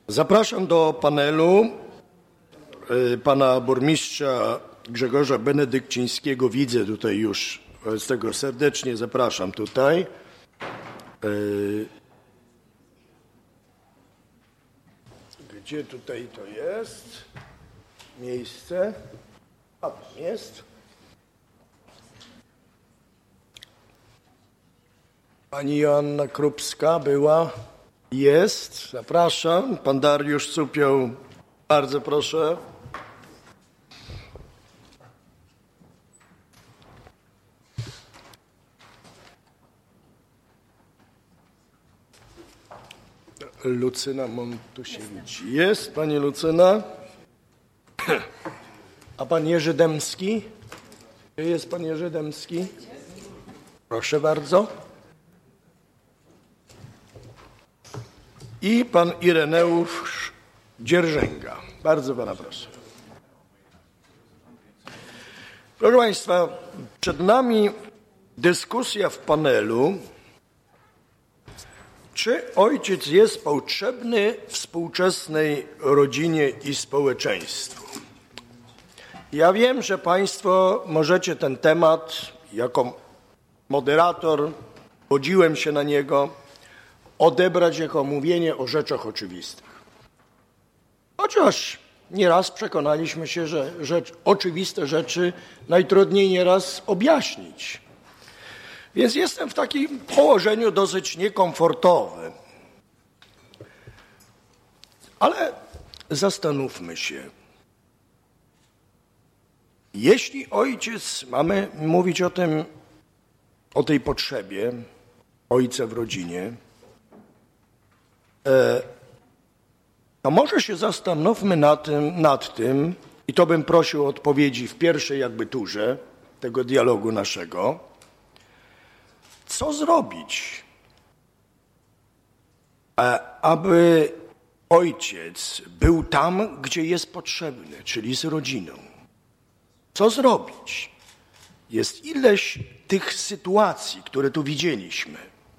Zapraszam do panelu pana burmistrza Grzegorza Benedykcińskiego. Widzę tutaj już, z tego serdecznie zapraszam tutaj. Gdzie tutaj to jest? Miejsce. A tam jest. Pani Joanna Krupska była. Jest. Zapraszam. Pan Dariusz Cupioł. Bardzo proszę. Lucyna Montusiewicz. Jest pani Lucyna. A pan Jerzy Dębski? Gdzie jest pan Jerzy Dębski? Proszę bardzo. I pan Ireneusz Dzierżęga. Bardzo pana proszę. Proszę państwa, przed nami dyskusja w panelu, czy ojciec jest potrzebny współczesnej rodzinie i społeczeństwu. Ja wiem, że państwo możecie ten temat jako moderator, godziłem się na niego, odebrać jako mówienie o rzeczach oczywistych. Chociaż nieraz przekonaliśmy się, że oczywiste rzeczy najtrudniej nieraz objaśnić. Więc jestem w takim położeniu dosyć niekomfortowym. Ale zastanówmy się. Jeśli ojciec, mamy mówić o tej potrzebie ojca w rodzinie, to może się zastanówmy nad tym, i to bym prosił o odpowiedzi w pierwszej jakby turze tego dialogu naszego, co zrobić, aby ojciec był tam, gdzie jest potrzebny, czyli z rodziną. Co zrobić? Jest ileś tych sytuacji, które tu widzieliśmy,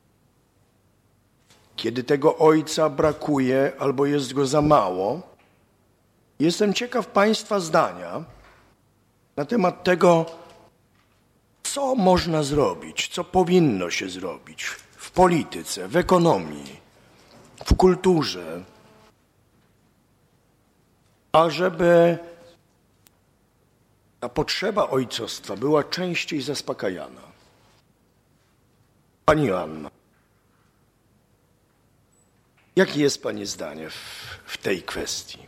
kiedy tego ojca brakuje albo jest go za mało. Jestem ciekaw państwa zdania na temat tego, co można zrobić, co powinno się zrobić w polityce, w ekonomii, w kulturze, ażeby ta potrzeba ojcostwa była częściej zaspokajana. Pani Joanna, jakie jest pani zdanie w tej kwestii?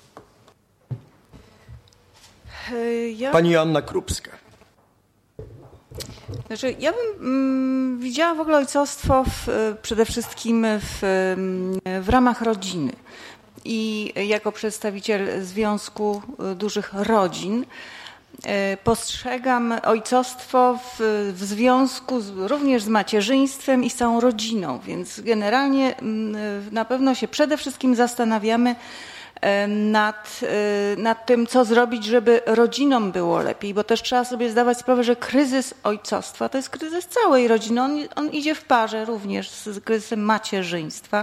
Pani Joanna Krupska. Znaczy, ja bym widziała w ogóle ojcostwo przede wszystkim w ramach rodziny. I jako przedstawiciel Związku Dużych Rodzin postrzegam ojcostwo w związku również z macierzyństwem i z całą rodziną. Więc generalnie na pewno się przede wszystkim zastanawiamy nad tym, co zrobić, żeby rodzinom było lepiej, bo też trzeba sobie zdawać sprawę, że kryzys ojcostwa to jest kryzys całej rodziny. On idzie w parze również z kryzysem macierzyństwa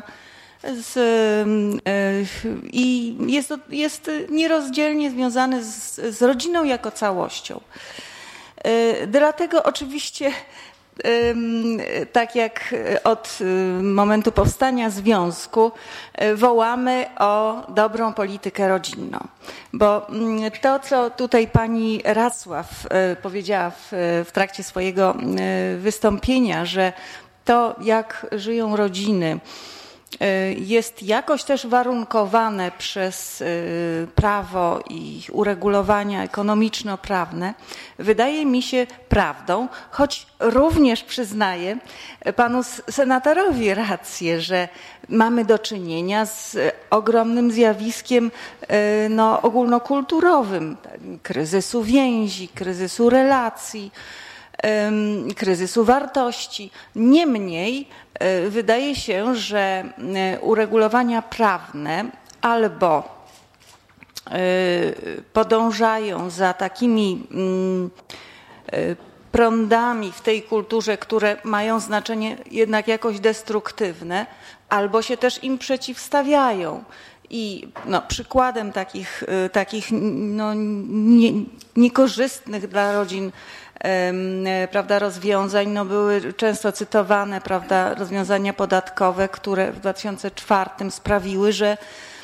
i jest nierozdzielnie związany z rodziną jako całością. Dlatego oczywiście tak jak od momentu powstania związku wołamy o dobrą politykę rodzinną. Bo to, co tutaj pani Racław powiedziała w trakcie swojego wystąpienia, że to, jak żyją rodziny, jest jakoś też warunkowane przez prawo i uregulowania ekonomiczno-prawne, wydaje mi się prawdą, choć również przyznaję panu senatorowi rację, że mamy do czynienia z ogromnym zjawiskiem ogólnokulturowym, kryzysu więzi, kryzysu relacji, kryzysu wartości. Niemniej wydaje się, że uregulowania prawne albo podążają za takimi prądami w tej kulturze, które mają znaczenie jednak jakoś destruktywne, albo się też im przeciwstawiają. I przykładem takich niekorzystnych dla rodzin prawda, rozwiązań były często cytowane prawda, rozwiązania podatkowe, które w 2004 sprawiły, że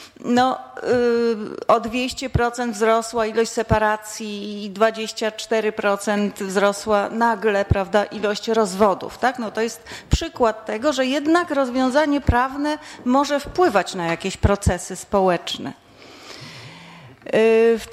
o 200% wzrosła ilość separacji i 24% wzrosła nagle prawda, ilość rozwodów. Tak? To jest przykład tego, że jednak rozwiązanie prawne może wpływać na jakieś procesy społeczne. W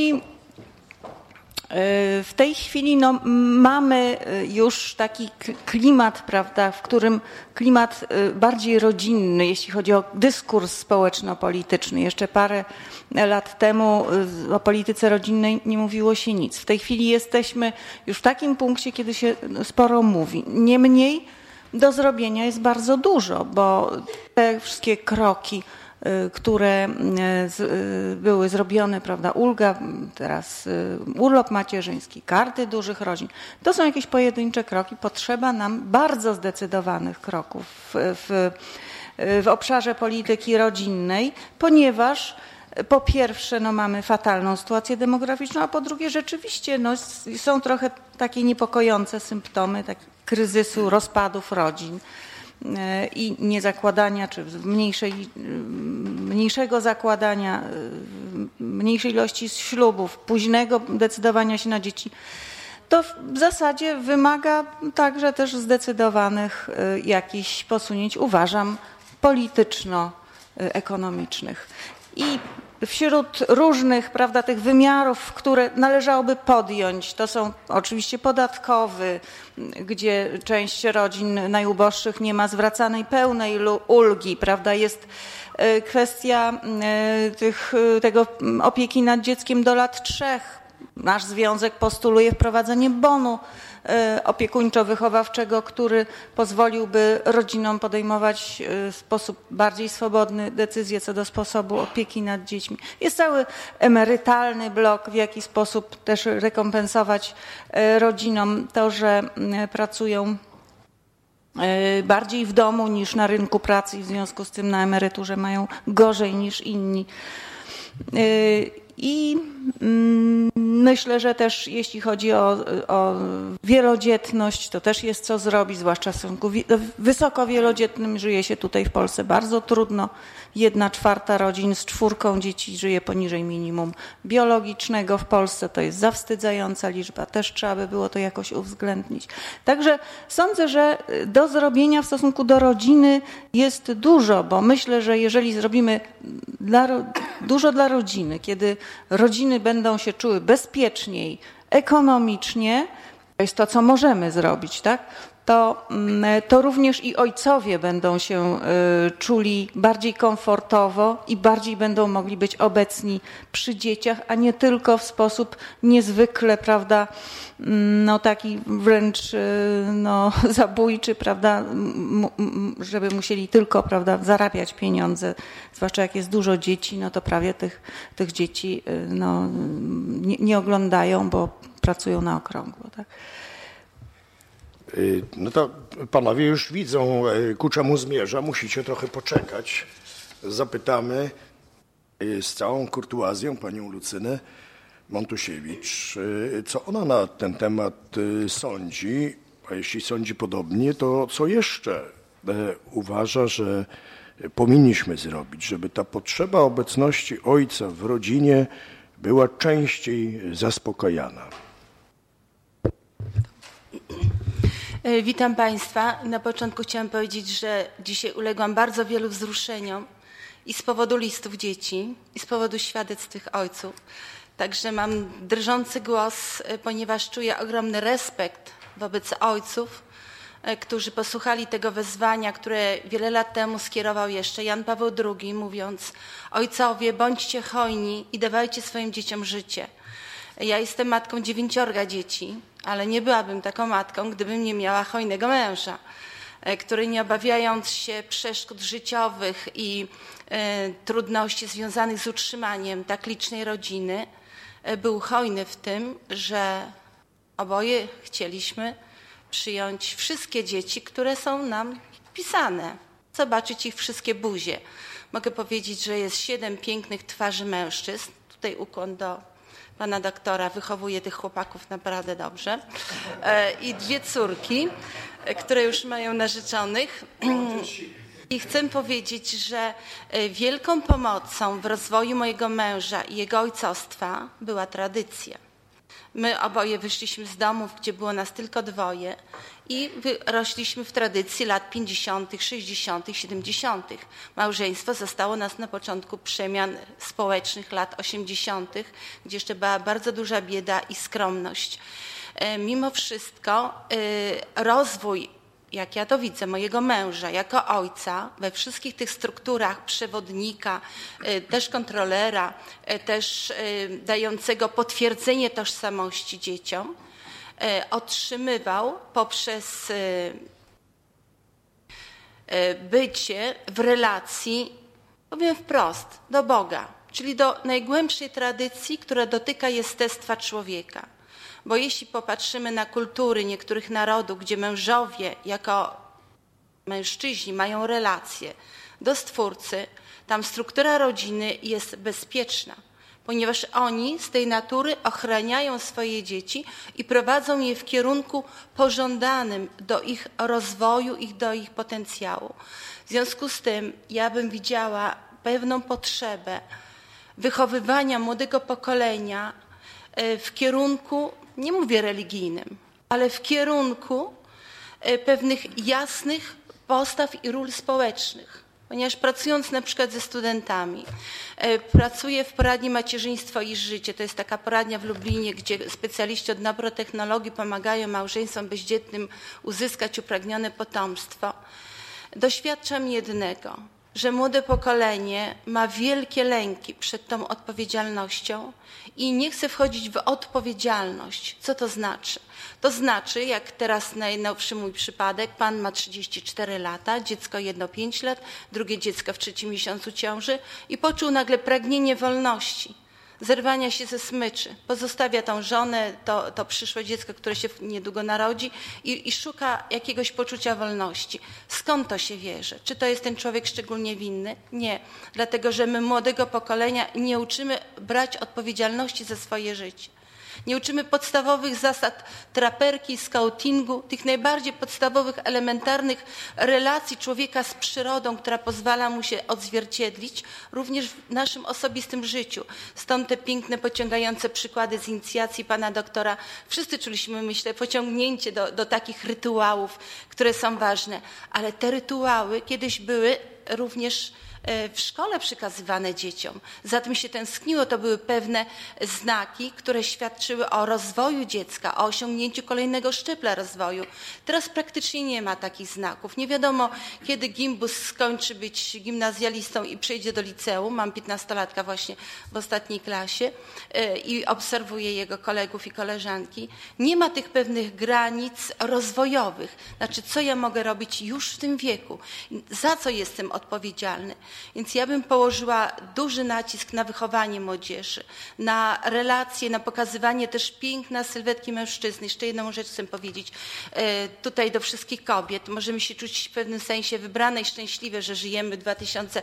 tej chwili mamy już taki klimat, prawda, w którym klimat bardziej rodzinny, jeśli chodzi o dyskurs społeczno-polityczny. Jeszcze parę lat temu o polityce rodzinnej nie mówiło się nic. W tej chwili jesteśmy już w takim punkcie, kiedy się sporo mówi. Niemniej do zrobienia jest bardzo dużo, bo te wszystkie kroki, które były zrobione, prawda, ulga, teraz urlop macierzyński, karty dużych rodzin, to są jakieś pojedyncze kroki. Potrzeba nam bardzo zdecydowanych kroków w obszarze polityki rodzinnej, ponieważ po pierwsze mamy fatalną sytuację demograficzną, a po drugie rzeczywiście są trochę takie niepokojące symptomy kryzysu, rozpadów rodzin i niezakładania, czy mniejszego zakładania, mniejszej ilości ślubów, późnego decydowania się na dzieci. To w zasadzie wymaga także też zdecydowanych jakichś posunięć, uważam, polityczno-ekonomicznych. I wśród różnych, prawda, tych wymiarów, które należałoby podjąć, to są oczywiście podatkowy, gdzie część rodzin najuboższych nie ma zwracanej pełnej ulgi, prawda, jest kwestia tego opieki nad dzieckiem do lat 3. Nasz związek postuluje wprowadzenie bonu opiekuńczo-wychowawczego, który pozwoliłby rodzinom podejmować w sposób bardziej swobodny decyzje co do sposobu opieki nad dziećmi. Jest cały emerytalny blok, w jaki sposób też rekompensować rodzinom to, że pracują bardziej w domu niż na rynku pracy i w związku z tym na emeryturze mają gorzej niż inni. I myślę, że też jeśli chodzi o wielodzietność, to też jest co zrobić, zwłaszcza w stosunku wysoko wielodzietnym. Żyje się tutaj w Polsce bardzo trudno. 1/4 rodzin z 4 dzieci żyje poniżej minimum biologicznego w Polsce. To jest zawstydzająca liczba. Też trzeba by było to jakoś uwzględnić. Także sądzę, że do zrobienia w stosunku do rodziny jest dużo, bo myślę, że jeżeli zrobimy dużo dla rodziny, kiedy rodziny będą się czuły bezpieczniej, ekonomicznie, to jest to, co możemy zrobić, tak? To również i ojcowie będą się czuli bardziej komfortowo i bardziej będą mogli być obecni przy dzieciach, a nie tylko w sposób niezwykle, prawda, taki wręcz zabójczy, prawda, żeby musieli tylko, prawda, zarabiać pieniądze, zwłaszcza jak jest dużo dzieci, to prawie tych dzieci nie oglądają, bo pracują na okrągło, tak? To panowie już widzą, ku czemu zmierza. Musicie trochę poczekać. Zapytamy z całą kurtuazją panią Lucynę Montusiewicz, co ona na ten temat sądzi, a jeśli sądzi podobnie, to co jeszcze uważa, że powinniśmy zrobić, żeby ta potrzeba obecności ojca w rodzinie była częściej zaspokajana. Witam Państwa. Na początku chciałam powiedzieć, że dzisiaj uległam bardzo wielu wzruszeniom i z powodu listów dzieci, i z powodu świadectw tych ojców. Także mam drżący głos, ponieważ czuję ogromny respekt wobec ojców, którzy posłuchali tego wezwania, które wiele lat temu skierował jeszcze Jan Paweł II, mówiąc: ojcowie, bądźcie hojni i dawajcie swoim dzieciom życie. Ja jestem matką 9 dzieci, ale nie byłabym taką matką, gdybym nie miała hojnego męża, który nie obawiając się przeszkód życiowych i trudności związanych z utrzymaniem tak licznej rodziny, był hojny w tym, że oboje chcieliśmy przyjąć wszystkie dzieci, które są nam wpisane, zobaczyć ich wszystkie buzie. Mogę powiedzieć, że jest 7 pięknych twarzy mężczyzn. Tutaj ukłon do pana doktora, wychowuje tych chłopaków naprawdę dobrze. I 2 córki, które już mają narzeczonych. I chcę powiedzieć, że wielką pomocą w rozwoju mojego męża i jego ojcostwa była tradycja. My oboje wyszliśmy z domów, gdzie było nas tylko 2 i rośliśmy w tradycji lat 50., 60., 70. Małżeństwo zostało nas na początku przemian społecznych lat 80., gdzie jeszcze była bardzo duża bieda i skromność. Mimo wszystko rozwój, jak ja to widzę, mojego męża jako ojca we wszystkich tych strukturach przewodnika, też kontrolera, też dającego potwierdzenie tożsamości dzieciom, otrzymywał poprzez bycie w relacji, powiem wprost, do Boga, czyli do najgłębszej tradycji, która dotyka jestestwa człowieka. Bo jeśli popatrzymy na kultury niektórych narodów, gdzie mężowie jako mężczyźni mają relacje do Stwórcy, tam struktura rodziny jest bezpieczna, ponieważ oni z tej natury ochraniają swoje dzieci i prowadzą je w kierunku pożądanym do ich rozwoju i do ich potencjału. W związku z tym ja bym widziała pewną potrzebę wychowywania młodego pokolenia w kierunku, nie mówię religijnym, ale w kierunku pewnych jasnych postaw i ról społecznych. Ponieważ pracując na przykład ze studentami, pracuję w poradni Macierzyństwo i Życie. To jest taka poradnia w Lublinie, gdzie specjaliści od neurotechnologii pomagają małżeństwom bezdzietnym uzyskać upragnione potomstwo. Doświadczam jednego, że młode pokolenie ma wielkie lęki przed tą odpowiedzialnością i nie chce wchodzić w odpowiedzialność. Co to znaczy? To znaczy, jak teraz najnowszy mój przypadek, pan ma 34 lata, dziecko jedno 5 lat, drugie dziecko w 3. miesiącu ciąży i poczuł nagle pragnienie wolności, zerwania się ze smyczy. Pozostawia tą żonę, to przyszłe dziecko, które się niedługo narodzi i szuka jakiegoś poczucia wolności. Skąd to się bierze? Czy to jest ten człowiek szczególnie winny? Nie. Dlatego, że my młodego pokolenia nie uczymy brać odpowiedzialności za swoje życie. Nie uczymy podstawowych zasad traperki, skautingu, tych najbardziej podstawowych, elementarnych relacji człowieka z przyrodą, która pozwala mu się odzwierciedlić również w naszym osobistym życiu. Stąd te piękne, pociągające przykłady z inicjacji pana doktora. Wszyscy czuliśmy, myślę, pociągnięcie do takich rytuałów, które są ważne. Ale te rytuały kiedyś były również w szkole przekazywane dzieciom. Za tym się tęskniło, to były pewne znaki, które świadczyły o rozwoju dziecka, o osiągnięciu kolejnego szczebla rozwoju. Teraz praktycznie nie ma takich znaków. Nie wiadomo, kiedy gimbus skończy być gimnazjalistą i przejdzie do liceum. Mam 15-latka właśnie w ostatniej klasie i obserwuję jego kolegów i koleżanki. Nie ma tych pewnych granic rozwojowych. Znaczy, co ja mogę robić już w tym wieku? Za co jestem odpowiedzialny? Więc ja bym położyła duży nacisk na wychowanie młodzieży, na relacje, na pokazywanie też piękna sylwetki mężczyzny. Jeszcze jedną rzecz chcę powiedzieć tutaj do wszystkich kobiet. Możemy się czuć w pewnym sensie wybrane i szczęśliwe, że żyjemy w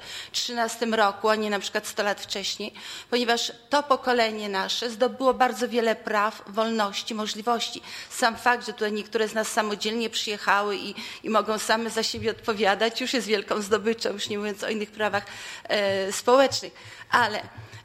2013 roku, a nie na przykład 100 lat wcześniej, ponieważ to pokolenie nasze zdobyło bardzo wiele praw, wolności, możliwości. Sam fakt, że tutaj niektóre z nas samodzielnie przyjechały i mogą same za siebie odpowiadać, już jest wielką zdobyczą, już nie mówiąc o innych prawach społecznych, ale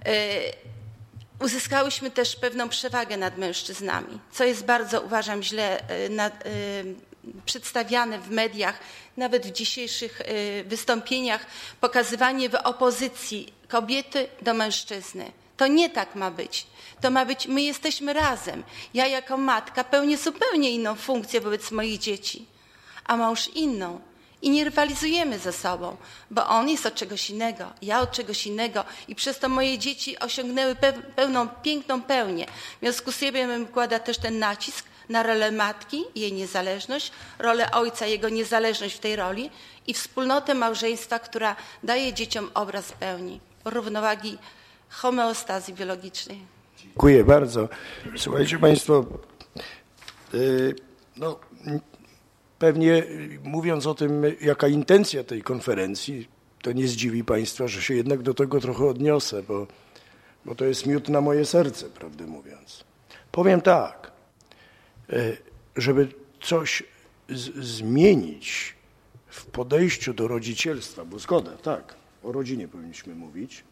uzyskałyśmy też pewną przewagę nad mężczyznami, co jest bardzo, uważam, źle przedstawiane w mediach, nawet w dzisiejszych wystąpieniach, pokazywanie w opozycji kobiety do mężczyzny. To nie tak ma być. To ma być, my jesteśmy razem. Ja jako matka pełnię zupełnie inną funkcję wobec moich dzieci, a mąż inną. I nie rywalizujemy ze sobą, bo on jest od czegoś innego, ja od czegoś innego i przez to moje dzieci osiągnęły pełną, piękną pełnię. W związku z tym ja bym kładła też ten nacisk na rolę matki, jej niezależność, rolę ojca, jego niezależność w tej roli i wspólnotę małżeństwa, która daje dzieciom obraz pełni, równowagi, homeostazji biologicznej. Dziękuję bardzo. Słuchajcie Państwo, pewnie mówiąc o tym, jaka intencja tej konferencji, to nie zdziwi Państwa, że się jednak do tego trochę odniosę, bo to jest miód na moje serce, prawdę mówiąc. Powiem tak, żeby coś zmienić w podejściu do rodzicielstwa, bo zgoda, tak, o rodzinie powinniśmy mówić,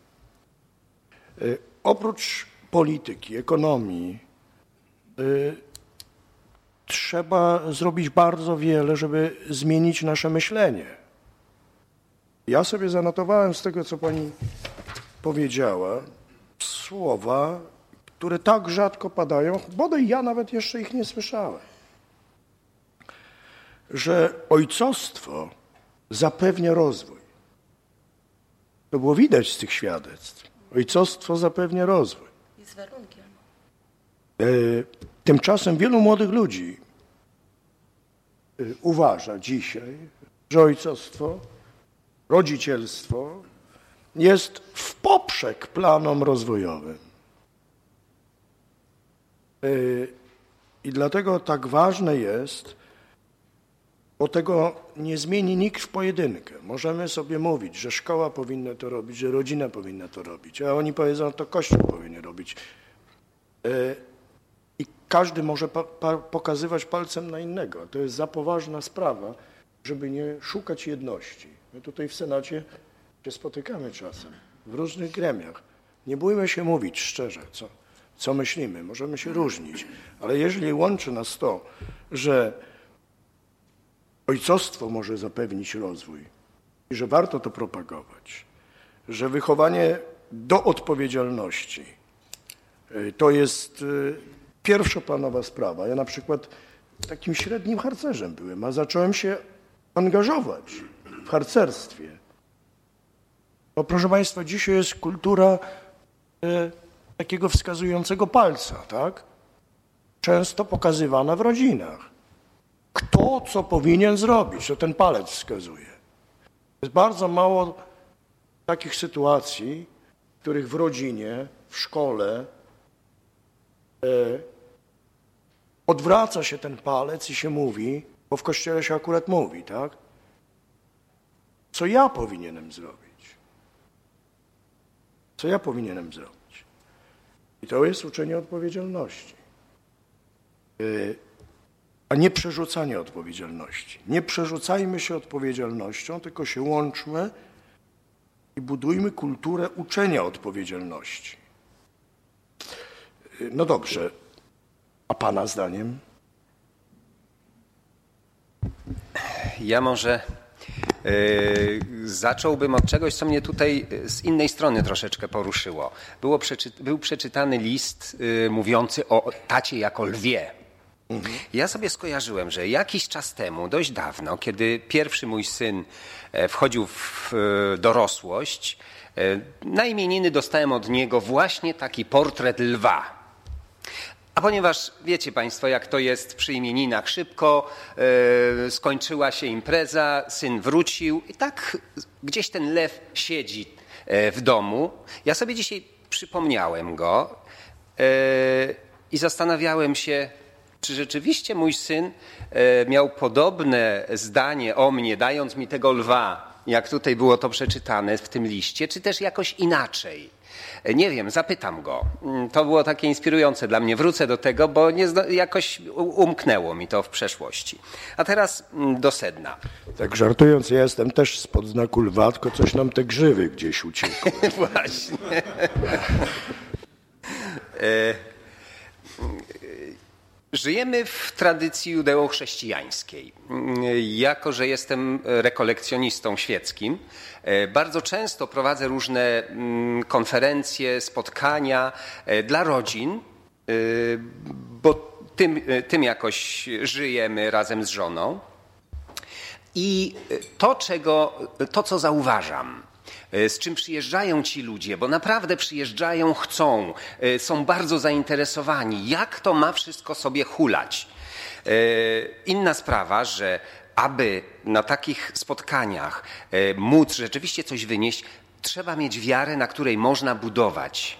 oprócz polityki, ekonomii, trzeba zrobić bardzo wiele, żeby zmienić nasze myślenie. Ja sobie zanotowałem z tego, co pani powiedziała, słowa, które tak rzadko padają, bodaj ja nawet jeszcze ich nie słyszałem, że ojcostwo zapewnia rozwój. To było widać z tych świadectw. Ojcostwo zapewnia rozwój. Jest warunkiem. Tymczasem wielu młodych ludzi uważa dzisiaj, że ojcostwo, rodzicielstwo jest w poprzek planom rozwojowym. I dlatego tak ważne jest, bo tego nie zmieni nikt w pojedynkę. Możemy sobie mówić, że szkoła powinna to robić, że rodzina powinna to robić, a oni powiedzą, to Kościół powinien robić. I każdy może pokazywać palcem na innego. To jest za poważna sprawa, żeby nie szukać jedności. My tutaj w Senacie się spotykamy czasem, w różnych gremiach. Nie bójmy się mówić szczerze, co myślimy. Możemy się różnić, ale jeżeli łączy nas to, że ojcostwo może zapewnić rozwój i że warto to propagować, że wychowanie do odpowiedzialności to jest pierwszoplanowa sprawa. Ja na przykład takim średnim harcerzem byłem, a zacząłem się angażować w harcerstwie. No, proszę Państwa, dzisiaj jest kultura takiego wskazującego palca, tak? Często pokazywana w rodzinach. Kto co powinien zrobić, to ten palec wskazuje. Jest bardzo mało takich sytuacji, w których w rodzinie, w szkole odwraca się ten palec i się mówi, bo w Kościele się akurat mówi, tak? Co ja powinienem zrobić? Co ja powinienem zrobić? I to jest uczenie odpowiedzialności. A nie przerzucanie odpowiedzialności. Nie przerzucajmy się odpowiedzialnością, tylko się łączmy i budujmy kulturę uczenia odpowiedzialności. No dobrze, a Pana zdaniem? Ja może zacząłbym od czegoś, co mnie tutaj z innej strony troszeczkę poruszyło. Był przeczytany list mówiący o tacie jako lwie. Ja sobie skojarzyłem, że jakiś czas temu, dość dawno, kiedy pierwszy mój syn wchodził w dorosłość, na imieniny dostałem od niego właśnie taki portret lwa. A ponieważ wiecie Państwo, jak to jest przy imieninach, szybko skończyła się impreza, syn wrócił i tak gdzieś ten lew siedzi w domu. Ja sobie dzisiaj przypomniałem go i zastanawiałem się, czy rzeczywiście mój syn miał podobne zdanie o mnie, dając mi tego lwa, jak tutaj było to przeczytane w tym liście, czy też jakoś inaczej. Nie wiem, zapytam go. To było takie inspirujące dla mnie. Wrócę do tego, bo jakoś umknęło mi to w przeszłości. A teraz do sedna. Tak żartując, ja jestem też spod znaku lwa, tylko coś nam te grzywy gdzieś uciekły. Właśnie. Żyjemy w tradycji judeo-chrześcijańskiej. Jako że jestem rekolekcjonistą świeckim, bardzo często prowadzę różne konferencje, spotkania dla rodzin, bo tym jakoś żyjemy razem z żoną. I to, co zauważam, z czym przyjeżdżają ci ludzie, bo naprawdę przyjeżdżają, chcą, są bardzo zainteresowani, jak to ma wszystko sobie hulać. Inna sprawa, że aby na takich spotkaniach móc rzeczywiście coś wynieść, trzeba mieć wiarę, na której można budować.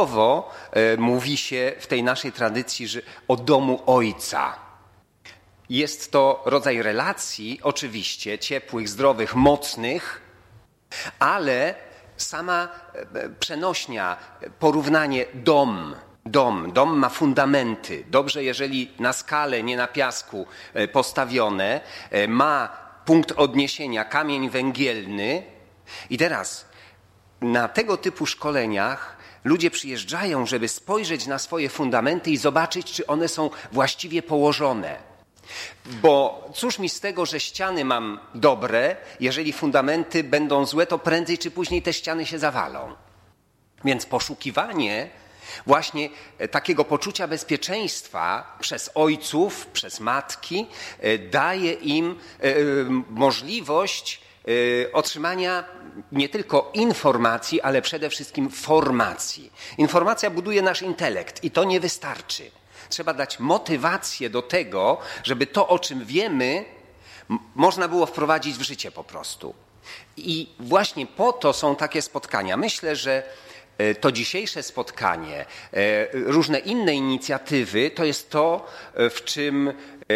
Nieprzypadkowo mówi się w tej naszej tradycji, że o domu Ojca. Jest to rodzaj relacji, oczywiście, ciepłych, zdrowych, mocnych, ale sama przenośnia, porównanie Dom ma fundamenty. Dobrze, jeżeli na skale, nie na piasku postawione, ma punkt odniesienia, kamień węgielny. I teraz na tego typu szkoleniach ludzie przyjeżdżają, żeby spojrzeć na swoje fundamenty i zobaczyć, czy one są właściwie położone. Bo cóż mi z tego, że ściany mam dobre, jeżeli fundamenty będą złe, to prędzej czy później te ściany się zawalą. Więc poszukiwanie właśnie takiego poczucia bezpieczeństwa przez ojców, przez matki daje im możliwość otrzymania nie tylko informacji, ale przede wszystkim formacji. Informacja buduje nasz intelekt i to nie wystarczy. Trzeba dać motywację do tego, żeby to, o czym wiemy, można było wprowadzić w życie po prostu. I właśnie po to są takie spotkania. Myślę, że to dzisiejsze spotkanie, różne inne inicjatywy, to jest to, w czym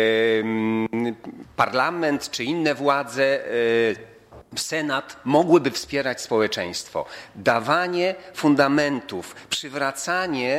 parlament czy inne władze, Senat mogłyby wspierać społeczeństwo. Dawanie fundamentów, przywracanie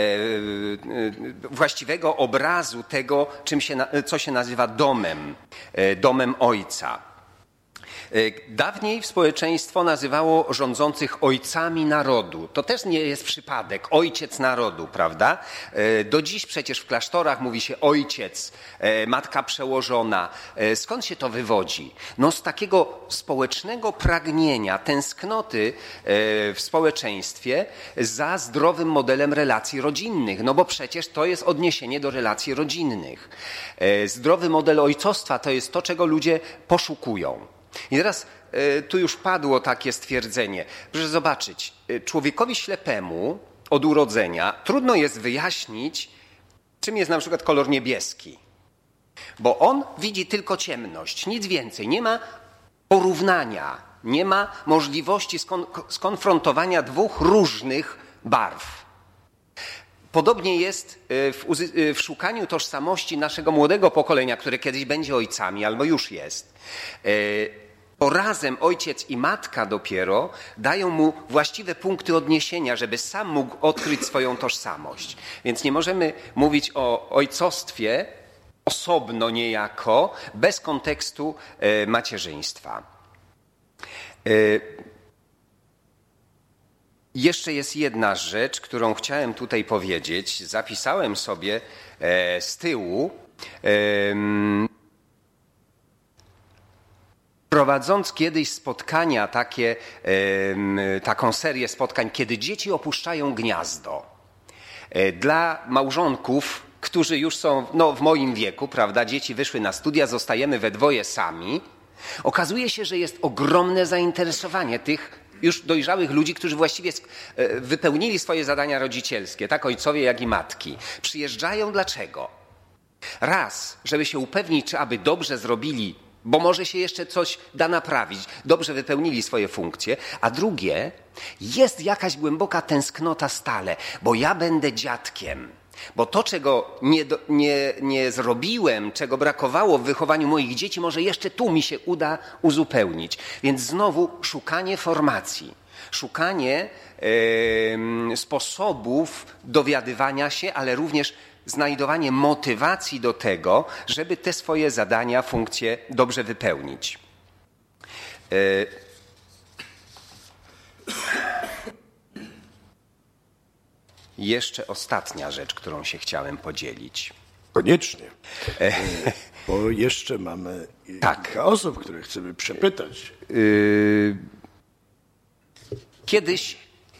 właściwego obrazu tego, co się nazywa domem Ojca. Dawniej społeczeństwo nazywało rządzących ojcami narodu. To też nie jest przypadek. Ojciec narodu, prawda? Do dziś przecież w klasztorach mówi się ojciec, matka przełożona. Skąd się to wywodzi? No z takiego społecznego pragnienia, tęsknoty w społeczeństwie za zdrowym modelem relacji rodzinnych. No bo przecież to jest odniesienie do relacji rodzinnych. Zdrowy model ojcostwa to jest to, czego ludzie poszukują. I teraz tu już padło takie stwierdzenie. Proszę zobaczyć, człowiekowi ślepemu od urodzenia trudno jest wyjaśnić, czym jest na przykład kolor niebieski. Bo on widzi tylko ciemność, nic więcej. Nie ma porównania, nie ma możliwości skonfrontowania dwóch różnych barw. Podobnie jest w szukaniu tożsamości naszego młodego pokolenia, które kiedyś będzie ojcami albo już jest. To razem ojciec i matka dopiero dają mu właściwe punkty odniesienia, żeby sam mógł odkryć swoją tożsamość. Więc nie możemy mówić o ojcostwie osobno niejako, bez kontekstu macierzyństwa. Jeszcze jest jedna rzecz, którą chciałem tutaj powiedzieć. Zapisałem sobie z tyłu. Prowadząc kiedyś spotkania, taką serię spotkań, kiedy dzieci opuszczają gniazdo. Dla małżonków, którzy już są w moim wieku, prawda, dzieci wyszły na studia, zostajemy we dwoje sami. Okazuje się, że jest ogromne zainteresowanie tych już dojrzałych ludzi, którzy właściwie wypełnili swoje zadania rodzicielskie, tak ojcowie, jak i matki. Przyjeżdżają dlaczego? Raz, żeby się upewnić, czy aby dobrze zrobili, bo może się jeszcze coś da naprawić, dobrze wypełnili swoje funkcje, a drugie, jest jakaś głęboka tęsknota stale, bo ja będę dziadkiem. Bo to, czego nie zrobiłem, czego brakowało w wychowaniu moich dzieci, może jeszcze tu mi się uda uzupełnić. Więc znowu szukanie formacji, szukanie sposobów dowiadywania się, ale również znajdowanie motywacji do tego, żeby te swoje zadania, funkcje dobrze wypełnić. Jeszcze ostatnia rzecz, którą się chciałem podzielić. Koniecznie, bo jeszcze mamy kilka osób, które chcemy przepytać. Kiedyś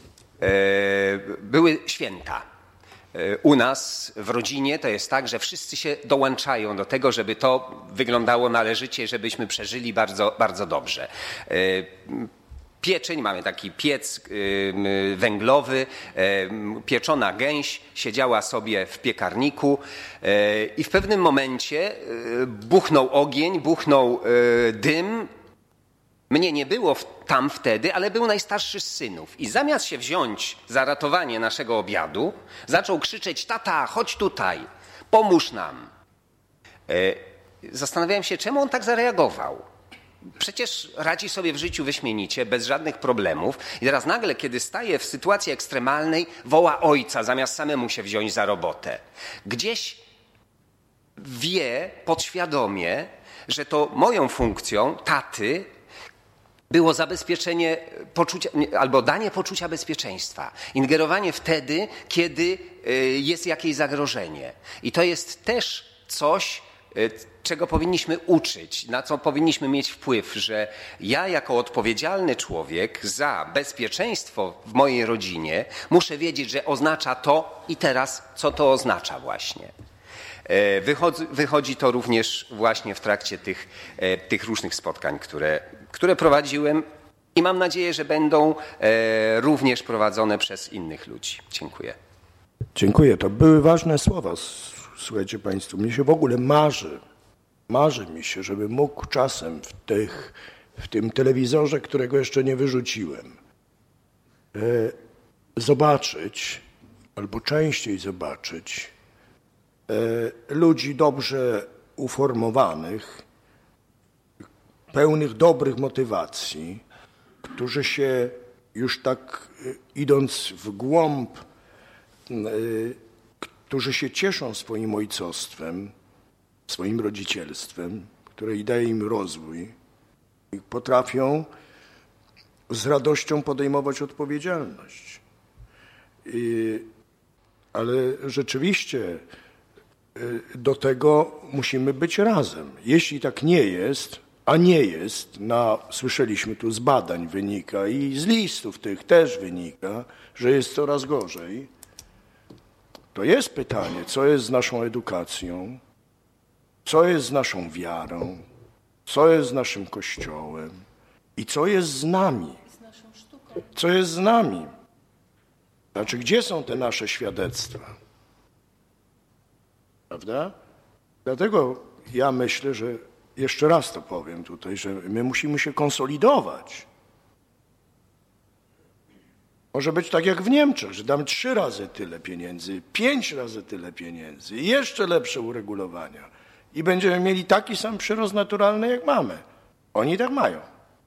były święta. U nas w rodzinie to jest tak, że wszyscy się dołączają do tego, żeby to wyglądało należycie, żebyśmy przeżyli bardzo, bardzo dobrze. Pieczeń, mamy taki piec węglowy, pieczona gęś siedziała sobie w piekarniku i w pewnym momencie buchnął ogień, buchnął dym. Mnie nie było tam wtedy, ale był najstarszy z synów. I zamiast się wziąć za ratowanie naszego obiadu, zaczął krzyczeć: tata, chodź tutaj, pomóż nam. zastanawiałem się, czemu on tak zareagował. Przecież radzi sobie w życiu wyśmienicie, bez żadnych problemów. I teraz nagle, kiedy staje w sytuacji ekstremalnej, woła ojca, zamiast samemu się wziąć za robotę. Gdzieś wie podświadomie, że to moją funkcją taty było zabezpieczenie poczucia, albo danie poczucia bezpieczeństwa. Ingerowanie wtedy, kiedy jest jakieś zagrożenie. I to jest też coś, czego powinniśmy uczyć, na co powinniśmy mieć wpływ, że ja jako odpowiedzialny człowiek za bezpieczeństwo w mojej rodzinie muszę wiedzieć, że oznacza to i teraz co to oznacza właśnie. Wychodzi to również właśnie w trakcie tych różnych spotkań, które prowadziłem i mam nadzieję, że będą również prowadzone przez innych ludzi. Dziękuję. Dziękuję. To były ważne słowa. Słuchajcie Państwo, mnie się w ogóle marzy mi się, żeby mógł czasem w tym telewizorze, którego jeszcze nie wyrzuciłem, zobaczyć, albo częściej zobaczyć ludzi dobrze uformowanych, pełnych dobrych motywacji, którzy się już tak idąc w głąb, którzy się cieszą swoim ojcostwem, swoim rodzicielstwem, które daje im rozwój i potrafią z radością podejmować odpowiedzialność. Ale rzeczywiście do tego musimy być razem. Jeśli tak nie jest, a nie jest, słyszeliśmy tu z badań wynika i z listów tych też wynika, że jest coraz gorzej, to jest pytanie, co jest z naszą edukacją, co jest z naszą wiarą, co jest z naszym Kościołem i co jest z nami. Co jest z nami? Znaczy, gdzie są te nasze świadectwa? Prawda? Dlatego ja myślę, że jeszcze raz to powiem tutaj, że my musimy się konsolidować. Może być tak jak w Niemczech, że damy 3 razy tyle pieniędzy, 5 razy tyle pieniędzy i jeszcze lepsze uregulowania. I będziemy mieli taki sam przyrost naturalny, jak mamy. Oni tak mają.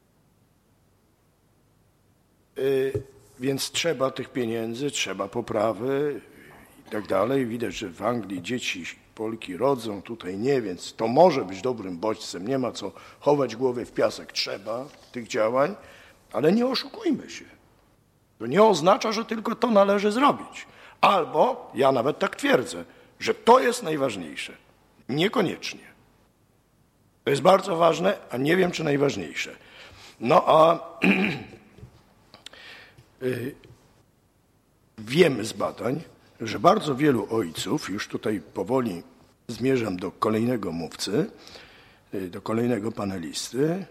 Więc trzeba tych pieniędzy, trzeba poprawy i tak dalej. Widać, że w Anglii dzieci Polki rodzą, tutaj nie, więc to może być dobrym bodźcem. Nie ma co chować głowy w piasek. Trzeba tych działań, ale nie oszukujmy się. To nie oznacza, że tylko to należy zrobić. Albo, ja nawet tak twierdzę, że to jest najważniejsze. Niekoniecznie. To jest bardzo ważne, a nie wiem, czy najważniejsze. No a wiemy z badań, że bardzo wielu ojców, już tutaj powoli zmierzam do kolejnego mówcy, do kolejnego panelisty,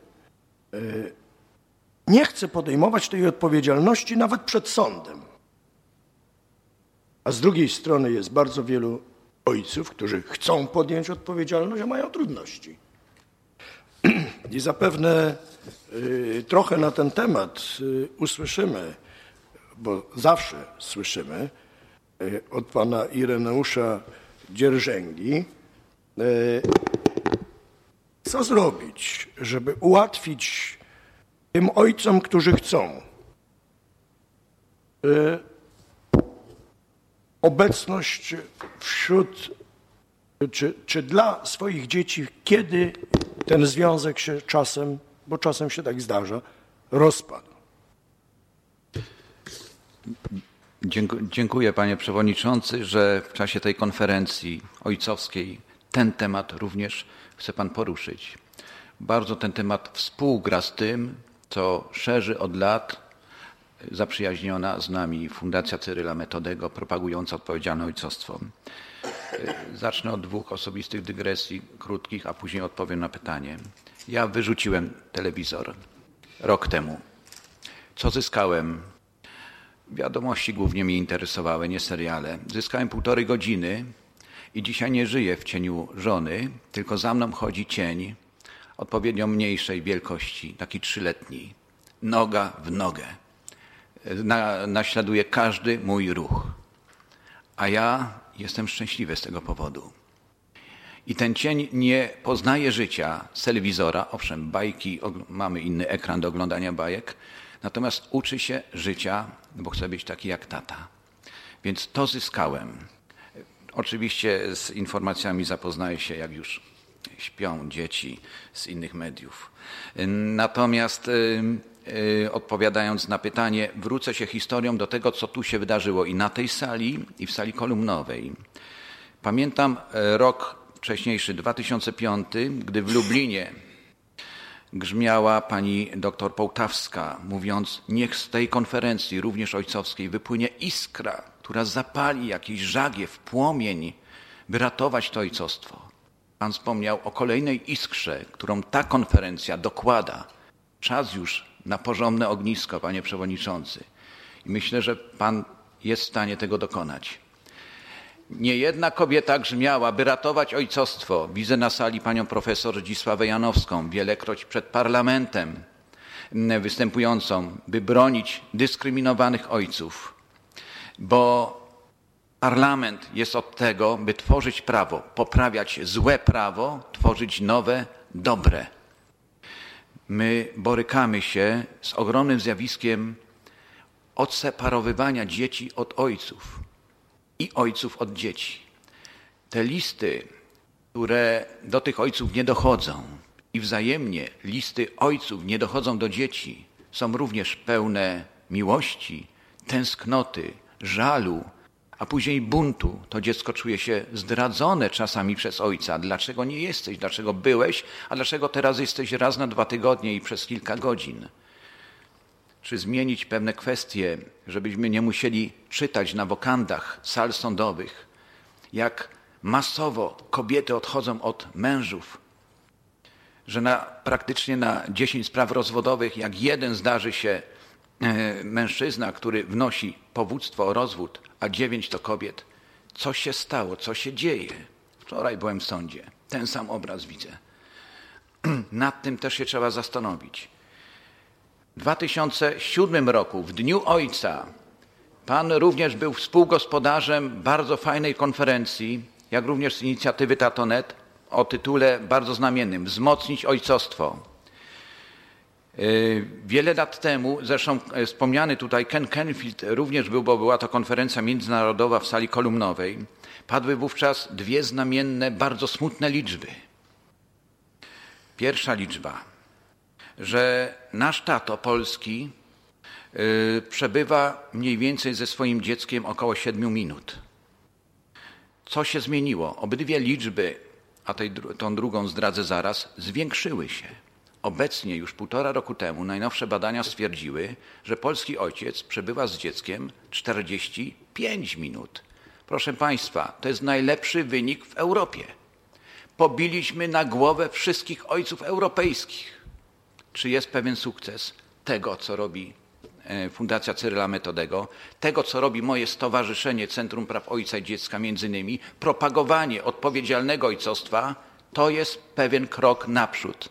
nie chce podejmować tej odpowiedzialności nawet przed sądem. A z drugiej strony jest bardzo wielu ojców, którzy chcą podjąć odpowiedzialność, a mają trudności. I zapewne trochę na ten temat usłyszymy, bo zawsze słyszymy od pana Ireneusza Dzierżęgi, co zrobić, żeby ułatwić tym ojcom, którzy chcą, obecność wśród, czy dla swoich dzieci, kiedy ten związek się czasem, bo czasem się tak zdarza, rozpadł. Dziękuję panie przewodniczący, że w czasie tej konferencji ojcowskiej ten temat również chce pan poruszyć. Bardzo ten temat współgra z tym, co szerzy od lat zaprzyjaźniona z nami Fundacja Cyryla Metodego propagująca odpowiedzialne ojcostwo. Zacznę od 2 osobistych dygresji krótkich, a później odpowiem na pytanie. Ja wyrzuciłem telewizor rok temu. Co zyskałem? Wiadomości głównie mnie interesowały, nie seriale. Zyskałem 1,5 godziny i dzisiaj nie żyję w cieniu żony, tylko za mną chodzi cień odpowiednio mniejszej wielkości, taki 3-letni. Noga w nogę. Naśladuje każdy mój ruch. A ja jestem szczęśliwy z tego powodu. I ten cień nie poznaje życia z telewizora, owszem, bajki, mamy inny ekran do oglądania bajek, natomiast uczy się życia, bo chce być taki jak tata. Więc to zyskałem. Oczywiście z informacjami zapoznaję się, jak już śpią dzieci z innych mediów. Natomiast odpowiadając na pytanie, wrócę się historią do tego, co tu się wydarzyło i na tej sali, i w sali kolumnowej. Pamiętam rok wcześniejszy, 2005, gdy w Lublinie grzmiała pani doktor Połtawska, mówiąc, niech z tej konferencji, również ojcowskiej, wypłynie iskra, która zapali jakiś żagiew, płomień, by ratować to ojcostwo. Pan wspomniał o kolejnej iskrze, którą ta konferencja dokłada. Czas już na porządne ognisko, panie przewodniczący. I myślę, że pan jest w stanie tego dokonać. Niejedna kobieta grzmiała, by ratować ojcostwo. Widzę na sali panią profesor Zdzisławę Janowską, wielekroć przed parlamentem występującą, by bronić dyskryminowanych ojców. Bo parlament jest od tego, by tworzyć prawo, poprawiać złe prawo, tworzyć nowe, dobre. My borykamy się z ogromnym zjawiskiem odseparowywania dzieci od ojców i ojców od dzieci. Te listy, które do tych ojców nie dochodzą i wzajemnie listy ojców nie dochodzą do dzieci, są również pełne miłości, tęsknoty, żalu, a później buntu. To dziecko czuje się zdradzone czasami przez ojca. Dlaczego nie jesteś? Dlaczego byłeś? A dlaczego teraz jesteś raz na 2 tygodnie i przez kilka godzin? Czy zmienić pewne kwestie, żebyśmy nie musieli czytać na wokandach sal sądowych, jak masowo kobiety odchodzą od mężów, że praktycznie na 10 spraw rozwodowych, jak jeden zdarzy się mężczyzna, który wnosi powództwo o rozwód, a 9 to kobiet. Co się stało? Co się dzieje? Wczoraj byłem w sądzie. Ten sam obraz widzę. Nad tym też się trzeba zastanowić. W 2007 roku, w Dniu Ojca, pan również był współgospodarzem bardzo fajnej konferencji, jak również z inicjatywy Tatonet, o tytule bardzo znamiennym Wzmocnić ojcostwo. Wiele lat temu, zresztą wspomniany tutaj Ken Canfield również był, bo była to konferencja międzynarodowa w sali kolumnowej, padły wówczas 2 znamienne, bardzo smutne liczby. Pierwsza liczba, że nasz tato polski przebywa mniej więcej ze swoim dzieckiem około 7 minut. Co się zmieniło? Obydwie liczby, a tą drugą zdradzę zaraz, zwiększyły się. Obecnie już 1,5 roku temu najnowsze badania stwierdziły, że polski ojciec przebywa z dzieckiem 45 minut. Proszę Państwa, to jest najlepszy wynik w Europie. Pobiliśmy na głowę wszystkich ojców europejskich. Czy jest pewien sukces tego, co robi Fundacja Cyryla Metodego, tego, co robi moje stowarzyszenie Centrum Praw Ojca i Dziecka, między innymi, propagowanie odpowiedzialnego ojcostwa, to jest pewien krok naprzód.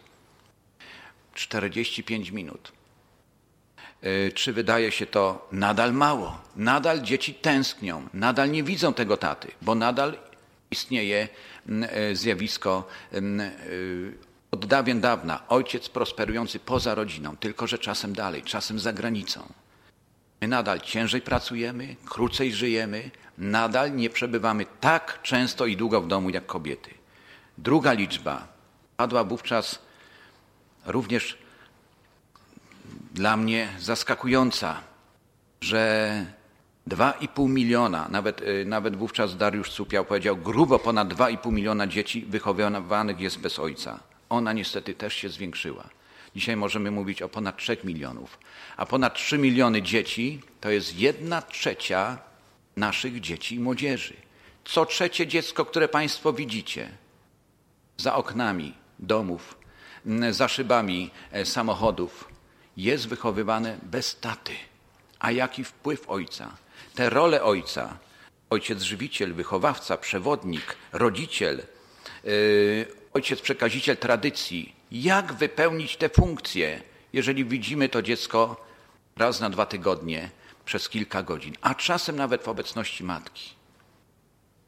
45 minut. Czy wydaje się to nadal mało? Nadal dzieci tęsknią, nadal nie widzą tego taty, bo nadal istnieje zjawisko od dawien dawna. Ojciec prosperujący poza rodziną, tylko że czasem dalej, czasem za granicą. My nadal ciężej pracujemy, krócej żyjemy, nadal nie przebywamy tak często i długo w domu jak kobiety. Druga liczba padła wówczas również dla mnie zaskakująca, że 2,5 miliona, nawet wówczas Dariusz Cupiał powiedział, grubo ponad 2,5 miliona dzieci wychowywanych jest bez ojca. Ona niestety też się zwiększyła. Dzisiaj możemy mówić o ponad 3 milionów, a ponad 3 miliony dzieci to jest 1/3 naszych dzieci i młodzieży. Co 3. dziecko, które Państwo widzicie za oknami domów, za szybami samochodów, jest wychowywane bez taty. A jaki wpływ ojca? Te role ojca, ojciec żywiciel, wychowawca, przewodnik, rodziciel, ojciec przekaziciel tradycji. Jak wypełnić te funkcje, jeżeli widzimy to dziecko raz na 2 tygodnie przez kilka godzin, a czasem nawet w obecności matki?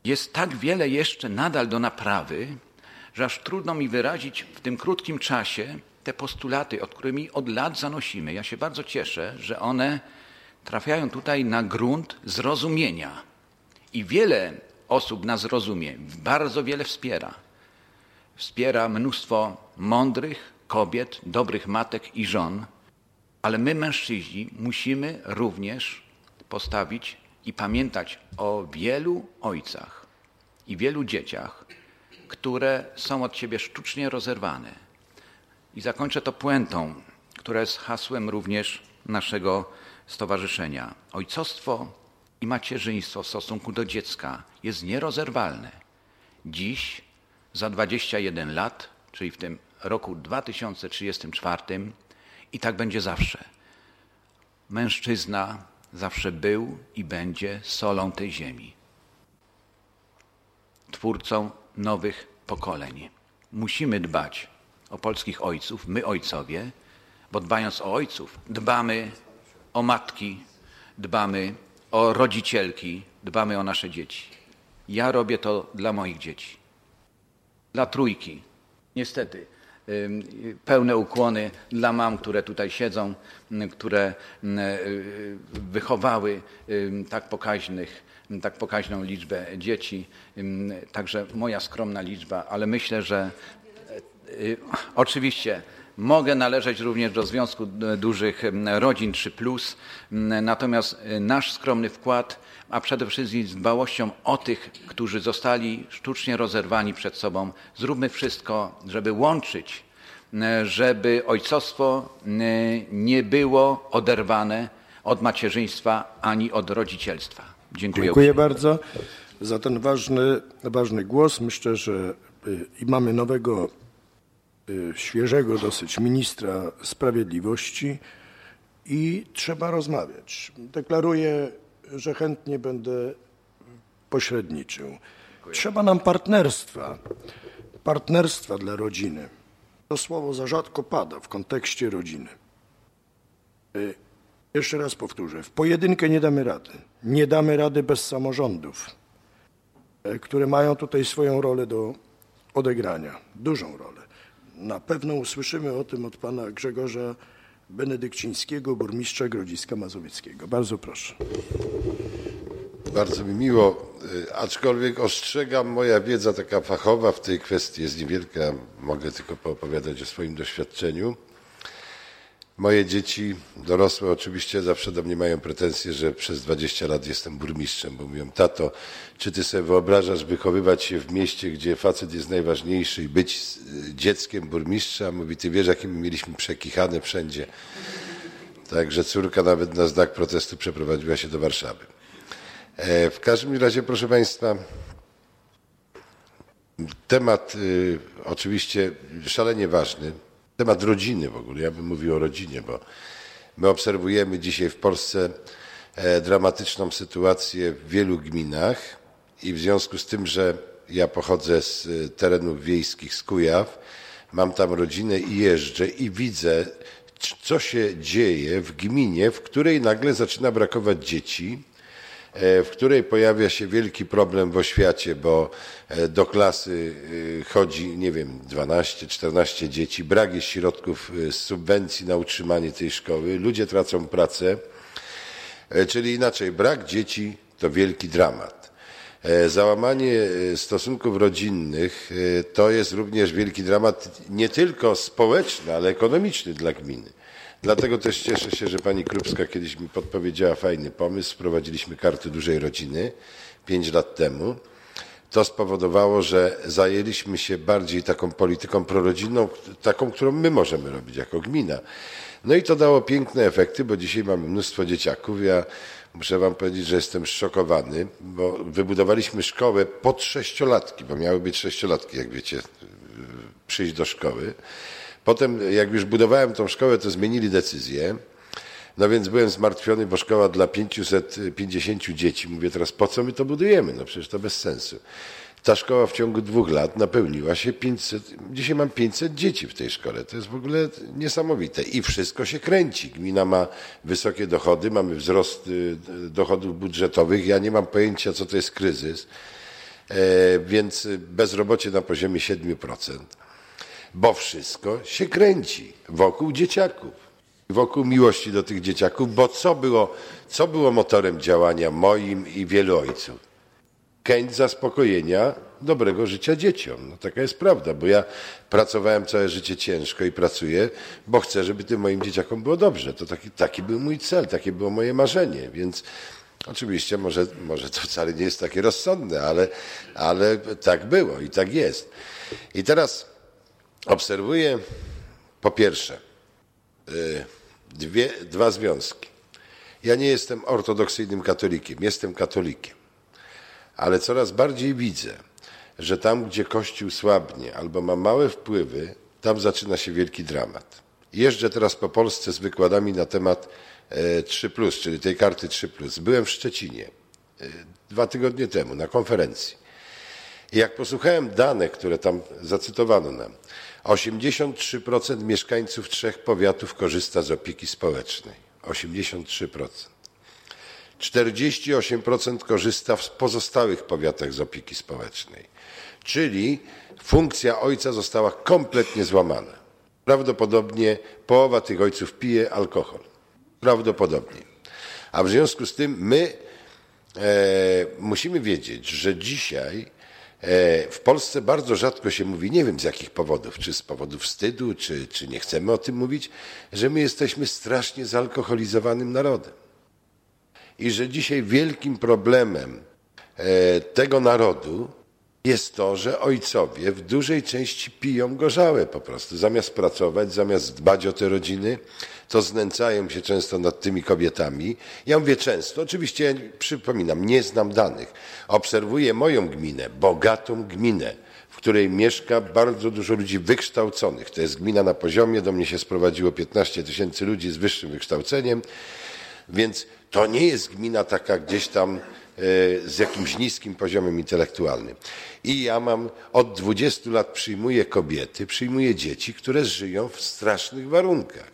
jest tak wiele jeszcze nadal do naprawy, że aż trudno mi wyrazić w tym krótkim czasie te postulaty, od którymi od lat zanosimy. Ja się bardzo cieszę, że one trafiają tutaj na grunt zrozumienia. I wiele osób nas rozumie, bardzo wiele wspiera. Wspiera mnóstwo mądrych kobiet, dobrych matek i żon, ale my, mężczyźni, musimy również postawić i pamiętać o wielu ojcach i wielu dzieciach, które są od siebie sztucznie rozerwane. I zakończę to puentą, która jest hasłem również naszego stowarzyszenia. Ojcostwo i macierzyństwo w stosunku do dziecka jest nierozerwalne. Dziś, za 21 lat, czyli w tym roku 2034, i tak będzie zawsze. Mężczyzna zawsze był i będzie solą tej ziemi. Twórcą nowych pokoleń. Musimy dbać o polskich ojców, my ojcowie, bo dbając o ojców, dbamy o matki, dbamy o rodzicielki, dbamy o nasze dzieci. Ja robię to dla moich dzieci. Dla trójki. Niestety, pełne ukłony dla mam, które tutaj siedzą, które wychowały tak pokaźną liczbę dzieci. Także moja skromna liczba, ale myślę, że oczywiście mogę należeć również do Związku Dużych Rodzin 3+, natomiast nasz skromny wkład, a przede wszystkim z dbałością o tych, którzy zostali sztucznie rozerwani przed sobą, zróbmy wszystko, żeby łączyć, żeby ojcostwo nie było oderwane od macierzyństwa ani od rodzicielstwa. Dziękuję bardzo za ten ważny głos. Myślę, że i mamy nowego, świeżego dosyć ministra sprawiedliwości i trzeba rozmawiać. Deklaruję, że chętnie będę pośredniczył. Trzeba nam partnerstwa dla rodziny. To słowo za rzadko pada w kontekście rodziny. Jeszcze raz powtórzę, w pojedynkę nie damy rady. Nie damy rady bez samorządów, które mają tutaj swoją rolę do odegrania, dużą rolę. Na pewno usłyszymy o tym od pana Grzegorza Benedykcińskiego, burmistrza Grodziska Mazowieckiego. Bardzo proszę. Bardzo mi miło, aczkolwiek ostrzegam, moja wiedza taka fachowa w tej kwestii jest niewielka, mogę tylko poopowiadać o swoim doświadczeniu. Moje dzieci dorosłe oczywiście zawsze do mnie mają pretensje, że przez 20 lat jestem burmistrzem, bo mówią: tato, czy ty sobie wyobrażasz wychowywać się w mieście, gdzie facet jest najważniejszy i być dzieckiem burmistrza? Mówi: ty wiesz, jakie my mieliśmy przekichane wszędzie. Także córka nawet na znak protestu przeprowadziła się do Warszawy. W każdym razie, proszę państwa, temat oczywiście szalenie ważny. Temat rodziny w ogóle, ja bym mówił o rodzinie, bo my obserwujemy dzisiaj w Polsce dramatyczną sytuację w wielu gminach i w związku z tym, że ja pochodzę z terenów wiejskich, z Kujaw, mam tam rodzinę i jeżdżę i widzę, co się dzieje w gminie, w której nagle zaczyna brakować dzieci, w której pojawia się wielki problem w oświacie, bo do klasy chodzi, nie wiem, 12-14 dzieci, brak jest środków z subwencji na utrzymanie tej szkoły, ludzie tracą pracę, czyli inaczej, brak dzieci to wielki dramat. Załamanie stosunków rodzinnych to jest również wielki dramat nie tylko społeczny, ale ekonomiczny dla gminy. Dlatego też cieszę się, że pani Krupska kiedyś mi podpowiedziała fajny pomysł. Wprowadziliśmy karty dużej rodziny 5 lat temu. To spowodowało, że zajęliśmy się bardziej taką polityką prorodzinną, taką, którą my możemy robić jako gmina. No i to dało piękne efekty, bo dzisiaj mamy mnóstwo dzieciaków. Ja muszę wam powiedzieć, że jestem zszokowany, bo wybudowaliśmy szkołę pod 6-latki, bo miały być 6-latki, jak wiecie, przyjść do szkoły. Potem, jak już budowałem tą szkołę, to zmienili decyzję. No więc byłem zmartwiony, bo szkoła dla 550 dzieci. Mówię, teraz po co my to budujemy? No przecież to bez sensu. Ta szkoła w ciągu 2 lat napełniła się 500, dzisiaj mam 500 dzieci w tej szkole. To jest w ogóle niesamowite. I wszystko się kręci. Gmina ma wysokie dochody, mamy wzrost dochodów budżetowych. Ja nie mam pojęcia, co to jest kryzys. więc bezrobocie na poziomie 7%, bo wszystko się kręci wokół dzieciaków, wokół miłości do tych dzieciaków, bo co było motorem działania moim i wielu ojców? Chęć zaspokojenia dobrego życia dzieciom. No taka jest prawda, bo ja pracowałem całe życie ciężko i pracuję, bo chcę, żeby tym moim dzieciakom było dobrze. To taki był mój cel, takie było moje marzenie, więc oczywiście może to wcale nie jest takie rozsądne, ale tak było i tak jest. I teraz obserwuję po pierwsze dwa związki. Ja nie jestem ortodoksyjnym katolikiem, jestem katolikiem, ale coraz bardziej widzę, że tam, gdzie Kościół słabnie albo ma małe wpływy, tam zaczyna się wielki dramat. Jeżdżę teraz po Polsce z wykładami na temat 3+, czyli tej karty 3+. Byłem w Szczecinie 2 tygodnie temu na konferencji. I jak posłuchałem danych, które tam zacytowano nam, 83% mieszkańców 3 powiatów korzysta z opieki społecznej. 83%. 48% korzysta w pozostałych powiatach z opieki społecznej. Czyli funkcja ojca została kompletnie złamana. Prawdopodobnie połowa tych ojców pije alkohol. Prawdopodobnie. A w związku z tym my musimy wiedzieć, że dzisiaj w Polsce bardzo rzadko się mówi, nie wiem z jakich powodów, czy z powodu wstydu, czy nie chcemy o tym mówić, że my jesteśmy strasznie zalkoholizowanym narodem. I że dzisiaj wielkim problemem tego narodu jest to, że ojcowie w dużej części piją gorzałe po prostu. Zamiast pracować, zamiast dbać o te rodziny, to znęcają się często nad tymi kobietami. Ja mówię często, oczywiście przypominam, nie znam danych. Obserwuję moją gminę, bogatą gminę, w której mieszka bardzo dużo ludzi wykształconych. To jest gmina na poziomie, do mnie się sprowadziło 15 000 ludzi z wyższym wykształceniem, więc to nie jest gmina taka gdzieś tam z jakimś niskim poziomem intelektualnym. I ja mam od 20 lat przyjmuję kobiety, przyjmuję dzieci, które żyją w strasznych warunkach.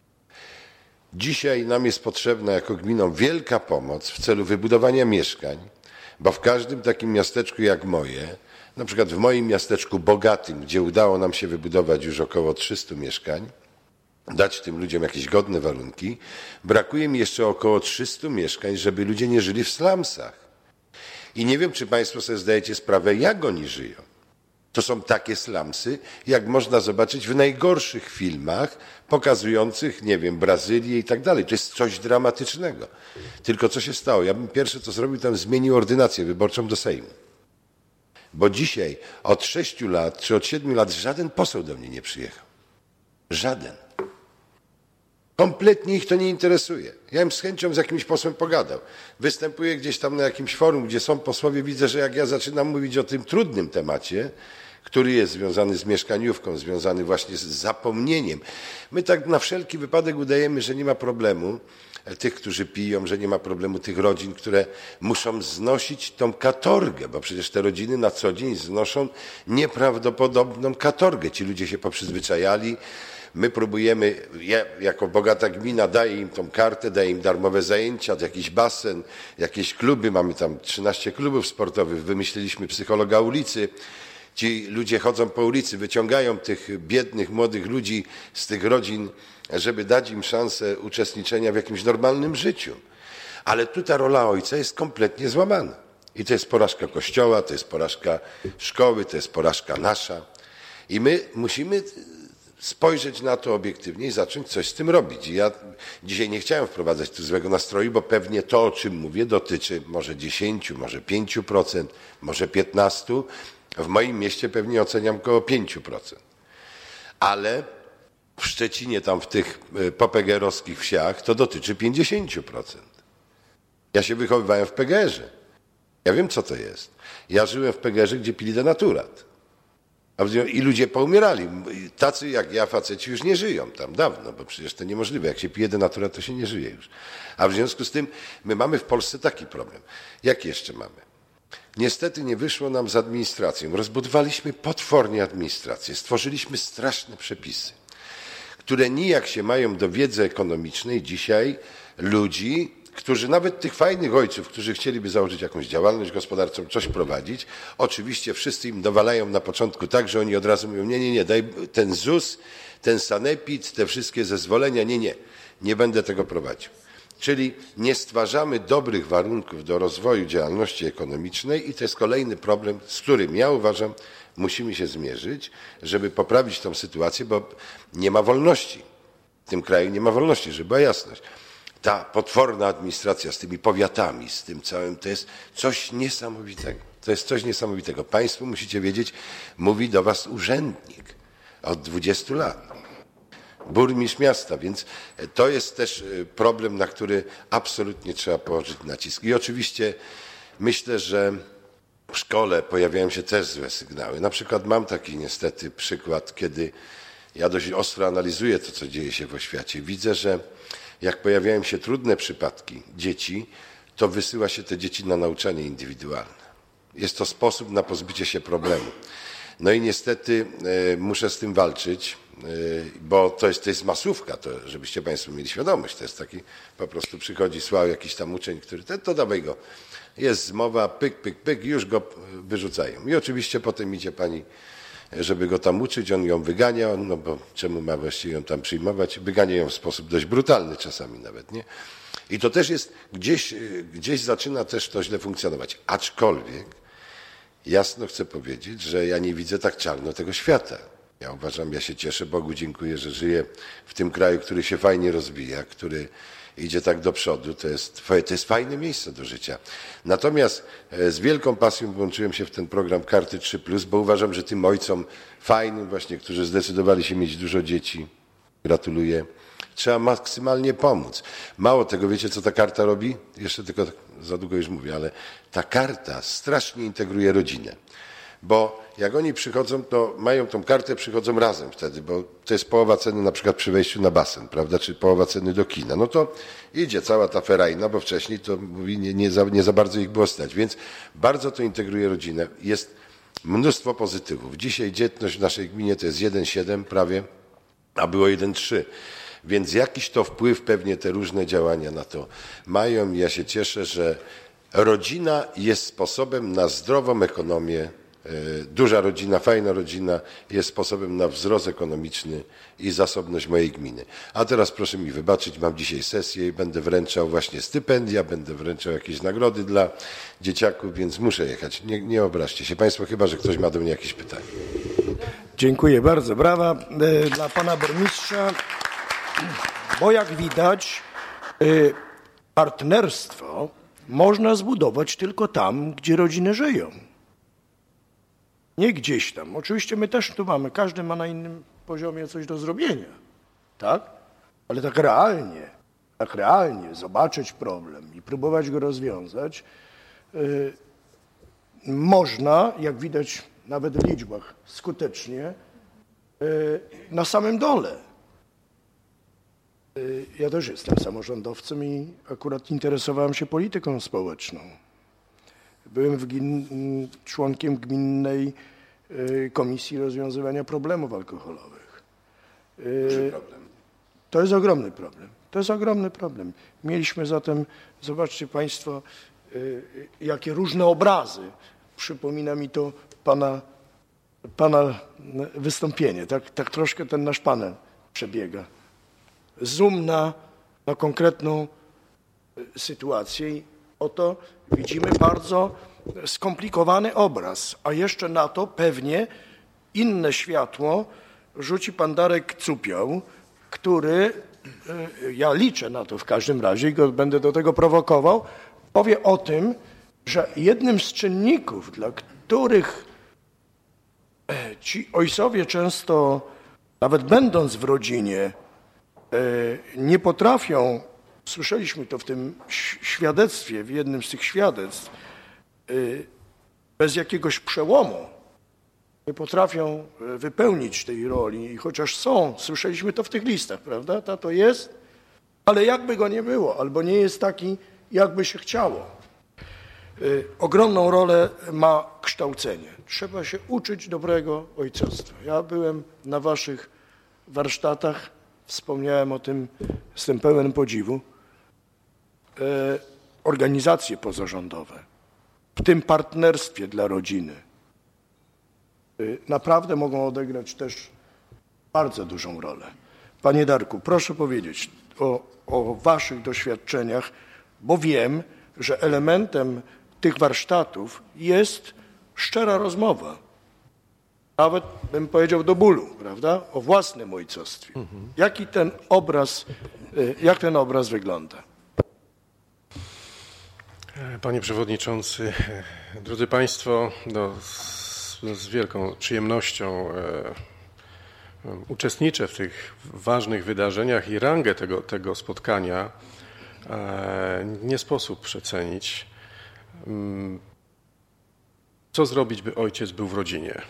Dzisiaj nam jest potrzebna jako gminom wielka pomoc w celu wybudowania mieszkań, bo w każdym takim miasteczku jak moje, na przykład w moim miasteczku bogatym, gdzie udało nam się wybudować już około 300 mieszkań, dać tym ludziom jakieś godne warunki, brakuje mi jeszcze około 300 mieszkań, żeby ludzie nie żyli w slumsach. I nie wiem, czy Państwo sobie zdajecie sprawę, jak oni żyją. To są takie slumsy, jak można zobaczyć w najgorszych filmach pokazujących, nie wiem, Brazylię i tak dalej. To jest coś dramatycznego. Tylko co się stało? Ja bym pierwsze, co zrobił, tam zmienił ordynację wyborczą do Sejmu. Bo dzisiaj od 6 lat czy od 7 lat żaden poseł do mnie nie przyjechał. Żaden. Kompletnie ich to nie interesuje. Ja bym z chęcią z jakimś posłem pogadał. Występuję gdzieś tam na jakimś forum, gdzie są posłowie, widzę, że jak ja zaczynam mówić o tym trudnym temacie, który jest związany z mieszkaniówką, związany właśnie z zapomnieniem. My tak na wszelki wypadek udajemy, że nie ma problemu tych, którzy piją, że nie ma problemu tych rodzin, które muszą znosić tą katorgę, bo przecież te rodziny na co dzień znoszą nieprawdopodobną katorgę. Ci ludzie się poprzyzwyczajali. My próbujemy, ja jako bogata gmina daję im tą kartę, daję im darmowe zajęcia, jakiś basen, jakieś kluby, mamy tam 13 klubów sportowych, wymyśliliśmy psychologa ulicy. Ci ludzie chodzą po ulicy, wyciągają tych biednych, młodych ludzi z tych rodzin, żeby dać im szansę uczestniczenia w jakimś normalnym życiu. Ale tu ta rola ojca jest kompletnie złamana. I to jest porażka Kościoła, to jest porażka szkoły, to jest porażka nasza. I my musimy spojrzeć na to obiektywnie i zacząć coś z tym robić. I ja dzisiaj nie chciałem wprowadzać tu złego nastroju, bo pewnie to, o czym mówię, dotyczy może 10, może 5%, może 15%. W moim mieście pewnie oceniam około 5%. Ale w Szczecinie, tam w tych popegerowskich wsiach, to dotyczy 50%. Ja się wychowywałem w PGR-ze. Ja wiem, co to jest. Ja żyłem w PGR-ze, gdzie pili denaturat. I ludzie poumierali. Tacy jak ja, faceci, już nie żyją tam dawno, bo przecież to niemożliwe. Jak się pije denaturat, to się nie żyje już. A w związku z tym my mamy w Polsce taki problem. Jak jeszcze mamy? Niestety nie wyszło nam z administracją. Rozbudowaliśmy potwornie administrację. Stworzyliśmy straszne przepisy, które nijak się mają do wiedzy ekonomicznej dzisiaj ludzi, którzy, nawet tych fajnych ojców, którzy chcieliby założyć jakąś działalność gospodarczą, coś prowadzić, oczywiście wszyscy im dowalają na początku tak, że oni od razu mówią, nie, daj ten ZUS, ten sanepid, te wszystkie zezwolenia, nie będę tego prowadził. Czyli nie stwarzamy dobrych warunków do rozwoju działalności ekonomicznej i to jest kolejny problem, z którym ja uważam, musimy się zmierzyć, żeby poprawić tą sytuację, bo nie ma wolności. W tym kraju nie ma wolności, żeby była jasność. Ta potworna administracja z tymi powiatami, z tym całym, to jest coś niesamowitego. To jest coś niesamowitego. Państwo musicie wiedzieć, mówi do was urzędnik od 20 lat. Burmistrz miasta, więc to jest też problem, na który absolutnie trzeba położyć nacisk. I oczywiście myślę, że w szkole pojawiają się też złe sygnały. Na przykład mam taki niestety przykład, kiedy ja dość ostro analizuję to, co dzieje się w oświacie. Widzę, że jak pojawiają się trudne przypadki dzieci, to wysyła się te dzieci na nauczanie indywidualne. Jest to sposób na pozbycie się problemu. No i niestety muszę z tym walczyć, bo to jest masówka, to żebyście Państwo mieli świadomość. To jest taki, po prostu przychodzi słał jakiś tam uczeń, który, to dawaj go. Jest zmowa, pyk, już go wyrzucają. I oczywiście potem idzie pani, żeby go tam uczyć, on ją wygania, no bo czemu ma właściwie ją tam przyjmować? Wygania ją w sposób dość brutalny czasami nawet, nie? I to też jest, gdzieś zaczyna też to źle funkcjonować. Aczkolwiek jasno chcę powiedzieć, że ja nie widzę tak czarno tego świata. Ja uważam, ja się cieszę, Bogu dziękuję, że żyję w tym kraju, który się fajnie rozwija, który idzie tak do przodu. To jest fajne miejsce do życia. Natomiast z wielką pasją włączyłem się w ten program Karty 3+, bo uważam, że tym ojcom fajnym właśnie, którzy zdecydowali się mieć dużo dzieci, gratuluję, trzeba maksymalnie pomóc. Mało tego, wiecie co ta karta robi? Jeszcze tylko za długo już mówię, ale ta karta strasznie integruje rodzinę. Bo jak oni przychodzą, to mają tą kartę, przychodzą razem wtedy, bo to jest połowa ceny na przykład przy wejściu na basen, prawda, czy połowa ceny do kina. No to idzie cała ta ferajna, bo wcześniej to mówi, nie za bardzo ich było stać. Więc bardzo to integruje rodzinę. Jest mnóstwo pozytywów. Dzisiaj dzietność w naszej gminie to jest 1,7 prawie, a było 1,3. Więc jakiś to wpływ pewnie te różne działania na to mają. Ja się cieszę, że rodzina jest sposobem na zdrową ekonomię. Duża rodzina, fajna rodzina jest sposobem na wzrost ekonomiczny i zasobność mojej gminy. A teraz proszę mi wybaczyć, mam dzisiaj sesję i będę wręczał właśnie stypendia, będę wręczał jakieś nagrody dla dzieciaków, więc muszę jechać. Nie obraźcie się Państwo, chyba że ktoś ma do mnie jakieś pytanie. Dziękuję bardzo. Brawa dla pana burmistrza. Bo jak widać, partnerstwo można zbudować tylko tam, gdzie rodziny żyją. Nie gdzieś tam. Oczywiście my też tu mamy, każdy ma na innym poziomie coś do zrobienia, tak? Ale tak realnie zobaczyć problem i próbować go rozwiązać, można, jak widać nawet w liczbach, skutecznie na samym dole. Ja też jestem samorządowcem i akurat interesowałem się polityką społeczną. Byłem członkiem gminnej Komisji Rozwiązywania Problemów Alkoholowych. To jest ogromny problem. To jest ogromny problem. Mieliśmy zatem, zobaczcie Państwo, jakie różne obrazy. Przypomina mi to pana wystąpienie. Tak troszkę ten nasz panel przebiega. Zoom na konkretną sytuację i oto widzimy bardzo skomplikowany obraz, a jeszcze na to pewnie inne światło rzuci pan Darek Cupioł, który, ja liczę na to w każdym razie i go będę do tego prowokował, powie o tym, że jednym z czynników, dla których ci ojcowie często, nawet będąc w rodzinie, nie potrafią, słyszeliśmy to w tym świadectwie, w jednym z tych świadectw, bez jakiegoś przełomu nie potrafią wypełnić tej roli i chociaż są, słyszeliśmy to w tych listach, prawda, tato jest, ale jakby go nie było, albo nie jest taki, jakby się chciało. Ogromną rolę ma kształcenie. Trzeba się uczyć dobrego ojcostwa. Ja byłem na waszych warsztatach, wspomniałem o tym, jestem pełen podziwu. organizacje pozarządowe, w tym partnerstwie dla rodziny, naprawdę mogą odegrać też bardzo dużą rolę. Panie Darku, proszę powiedzieć o waszych doświadczeniach, bo wiem, że elementem tych warsztatów jest szczera rozmowa. Nawet bym powiedział do bólu, prawda? O własnym ojcostwie. Jak ten obraz wygląda? Panie Przewodniczący, drodzy Państwo, z wielką przyjemnością uczestniczę w tych ważnych wydarzeniach i rangę tego spotkania nie sposób przecenić. Co zrobić, by ojciec był w rodzinie?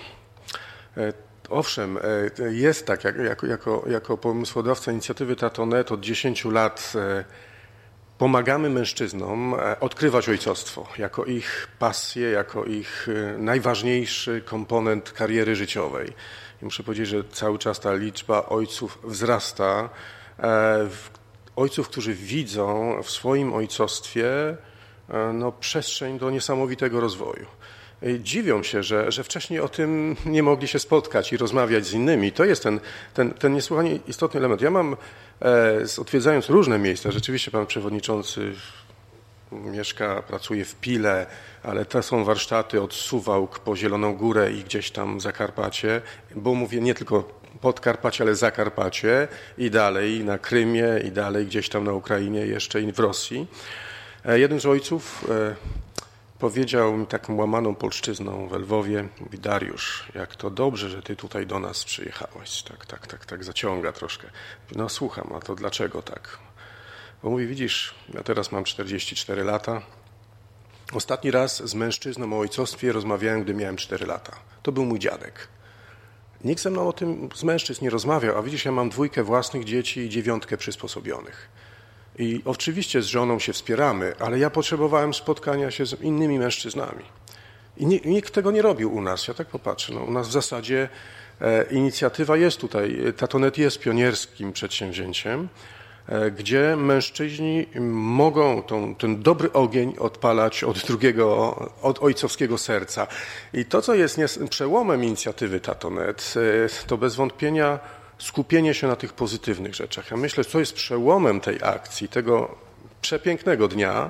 Owszem, jest tak, jako pomysłodawca inicjatywy Tato.net od 10 lat pomagamy mężczyznom odkrywać ojcostwo jako ich pasję, jako ich najważniejszy komponent kariery życiowej. I muszę powiedzieć, że cały czas ta liczba ojców wzrasta. Ojców, którzy widzą w swoim ojcostwie przestrzeń do niesamowitego rozwoju. Dziwią się, że wcześniej o tym nie mogli się spotkać i rozmawiać z innymi. To jest ten niesłychanie istotny element. Ja mam, odwiedzając różne miejsca, rzeczywiście pan przewodniczący pracuje w Pile, ale to są warsztaty od Suwałk po Zieloną Górę i gdzieś tam Zakarpacie, bo mówię nie tylko Podkarpacie, ale Zakarpacie i dalej na Krymie i dalej gdzieś tam na Ukrainie jeszcze i w Rosji. Jeden z ojców powiedział mi taką łamaną polszczyzną w Lwowie, mówi: Dariusz, jak to dobrze, że ty tutaj do nas przyjechałeś. Tak zaciąga troszkę. No słucham, a to dlaczego tak? Bo mówi, widzisz, ja teraz mam 44 lata. Ostatni raz z mężczyzną o ojcostwie rozmawiałem, gdy miałem 4 lata. To był mój dziadek. Nikt ze mną o tym z mężczyzn nie rozmawiał, a widzisz, ja mam 2 własnych dzieci i 9 przysposobionych. I oczywiście z żoną się wspieramy, ale ja potrzebowałem spotkania się z innymi mężczyznami. I nikt tego nie robił u nas. Ja tak popatrzę. U nas w zasadzie inicjatywa jest tutaj. Tato.net jest pionierskim przedsięwzięciem, gdzie mężczyźni mogą ten dobry ogień odpalać od ojcowskiego serca. I to, co jest przełomem inicjatywy Tato.net, to bez wątpienia skupienie się na tych pozytywnych rzeczach. Ja myślę, co jest przełomem tej akcji, tego przepięknego dnia,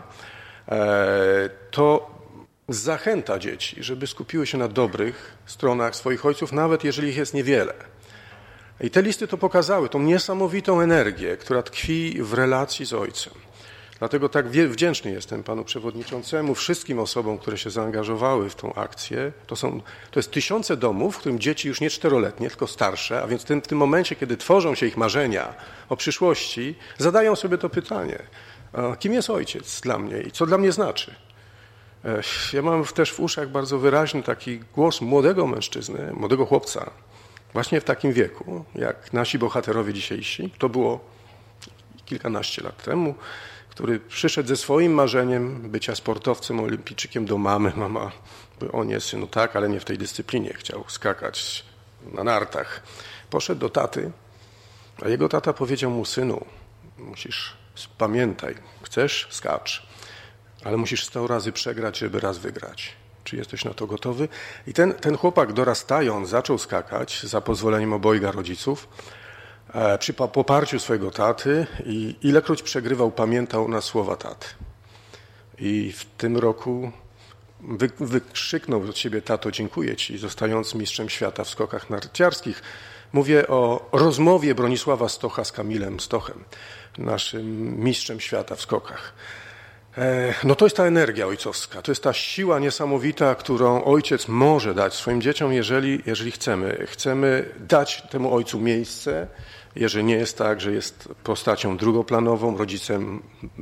to zachęta dzieci, żeby skupiły się na dobrych stronach swoich ojców, nawet jeżeli ich jest niewiele. I te listy to pokazały, tą niesamowitą energię, która tkwi w relacji z ojcem. Dlatego tak wdzięczny jestem panu przewodniczącemu, wszystkim osobom, które się zaangażowały w tą akcję. To jest tysiące domów, w którym dzieci już nie 4-letnie, tylko starsze, a więc w tym momencie, kiedy tworzą się ich marzenia o przyszłości, zadają sobie to pytanie: kim jest ojciec dla mnie i co dla mnie znaczy? Ja mam też w uszach bardzo wyraźny taki głos młodego mężczyzny, młodego chłopca, właśnie w takim wieku, jak nasi bohaterowie dzisiejsi. To było kilkanaście lat temu, który przyszedł ze swoim marzeniem bycia sportowcem, olimpijczykiem do mamy. Mama, o nie synu, tak, ale nie w tej dyscyplinie. Chciał skakać na nartach. Poszedł do taty, a jego tata powiedział mu: synu, pamiętaj, chcesz, skacz, ale musisz 100 razy przegrać, żeby raz wygrać. Czy jesteś na to gotowy? I ten chłopak, dorastając, zaczął skakać za pozwoleniem obojga rodziców, przy poparciu swojego taty, i ilekroć przegrywał, pamiętał na słowa taty. I w tym roku wykrzyknął do siebie: tato, dziękuję ci, zostając mistrzem świata w skokach narciarskich. Mówię o rozmowie Bronisława Stocha z Kamilem Stochem, naszym mistrzem świata w skokach. No to jest ta energia ojcowska, to jest ta siła niesamowita, którą ojciec może dać swoim dzieciom, jeżeli chcemy. Chcemy dać temu ojcu miejsce, jeżeli nie jest tak, że jest postacią drugoplanową, rodzicem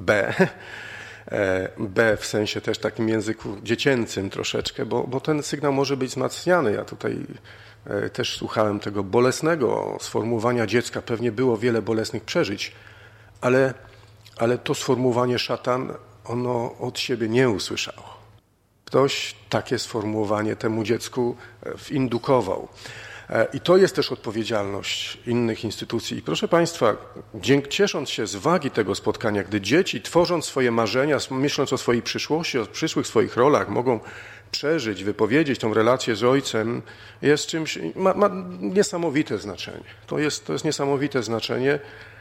B w sensie też takim języku dziecięcym troszeczkę, bo ten sygnał może być wzmacniany. Ja tutaj też słuchałem tego bolesnego sformułowania dziecka, pewnie było wiele bolesnych przeżyć, ale to sformułowanie szatan, ono od siebie nie usłyszało. Ktoś takie sformułowanie temu dziecku windukował. I to jest też odpowiedzialność innych instytucji. I proszę Państwa, ciesząc się z wagi tego spotkania, gdy dzieci, tworząc swoje marzenia, myśląc o swojej przyszłości, o przyszłych swoich rolach, mogą przeżyć, wypowiedzieć tą relację z ojcem, jest czymś, ma niesamowite znaczenie. To jest niesamowite znaczenie.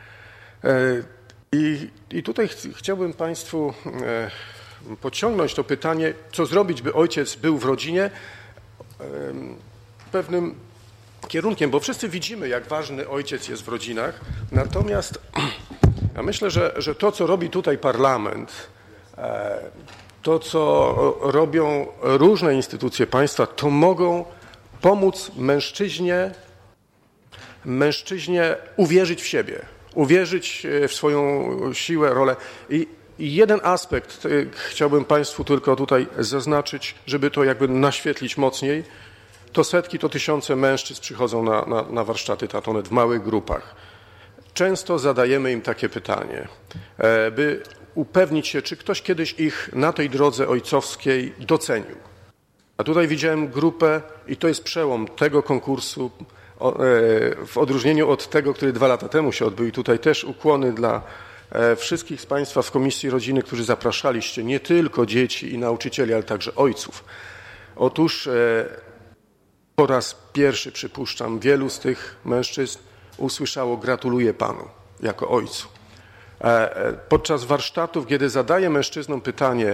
I tutaj chciałbym Państwu podciągnąć to pytanie, co zrobić, by ojciec był w rodzinie, pewnym kierunkiem, bo wszyscy widzimy, jak ważny ojciec jest w rodzinach, natomiast ja myślę, że to, co robi tutaj parlament, to, co robią różne instytucje państwa, to mogą pomóc mężczyźnie uwierzyć w siebie, uwierzyć w swoją siłę, rolę. I jeden aspekt chciałbym Państwu tylko tutaj zaznaczyć, żeby to jakby naświetlić mocniej. To setki, to tysiące mężczyzn przychodzą na warsztaty Tatonet w małych grupach. Często zadajemy im takie pytanie, by upewnić się, czy ktoś kiedyś ich na tej drodze ojcowskiej docenił. A tutaj widziałem grupę i to jest przełom tego konkursu w odróżnieniu od tego, który 2 lata temu się odbył. I tutaj też ukłony dla wszystkich z Państwa z Komisji Rodziny, którzy zapraszaliście nie tylko dzieci i nauczycieli, ale także ojców. Otóż po raz pierwszy, przypuszczam, wielu z tych mężczyzn usłyszało gratuluję Panu jako ojcu. Podczas warsztatów, kiedy zadaję mężczyznom pytanie,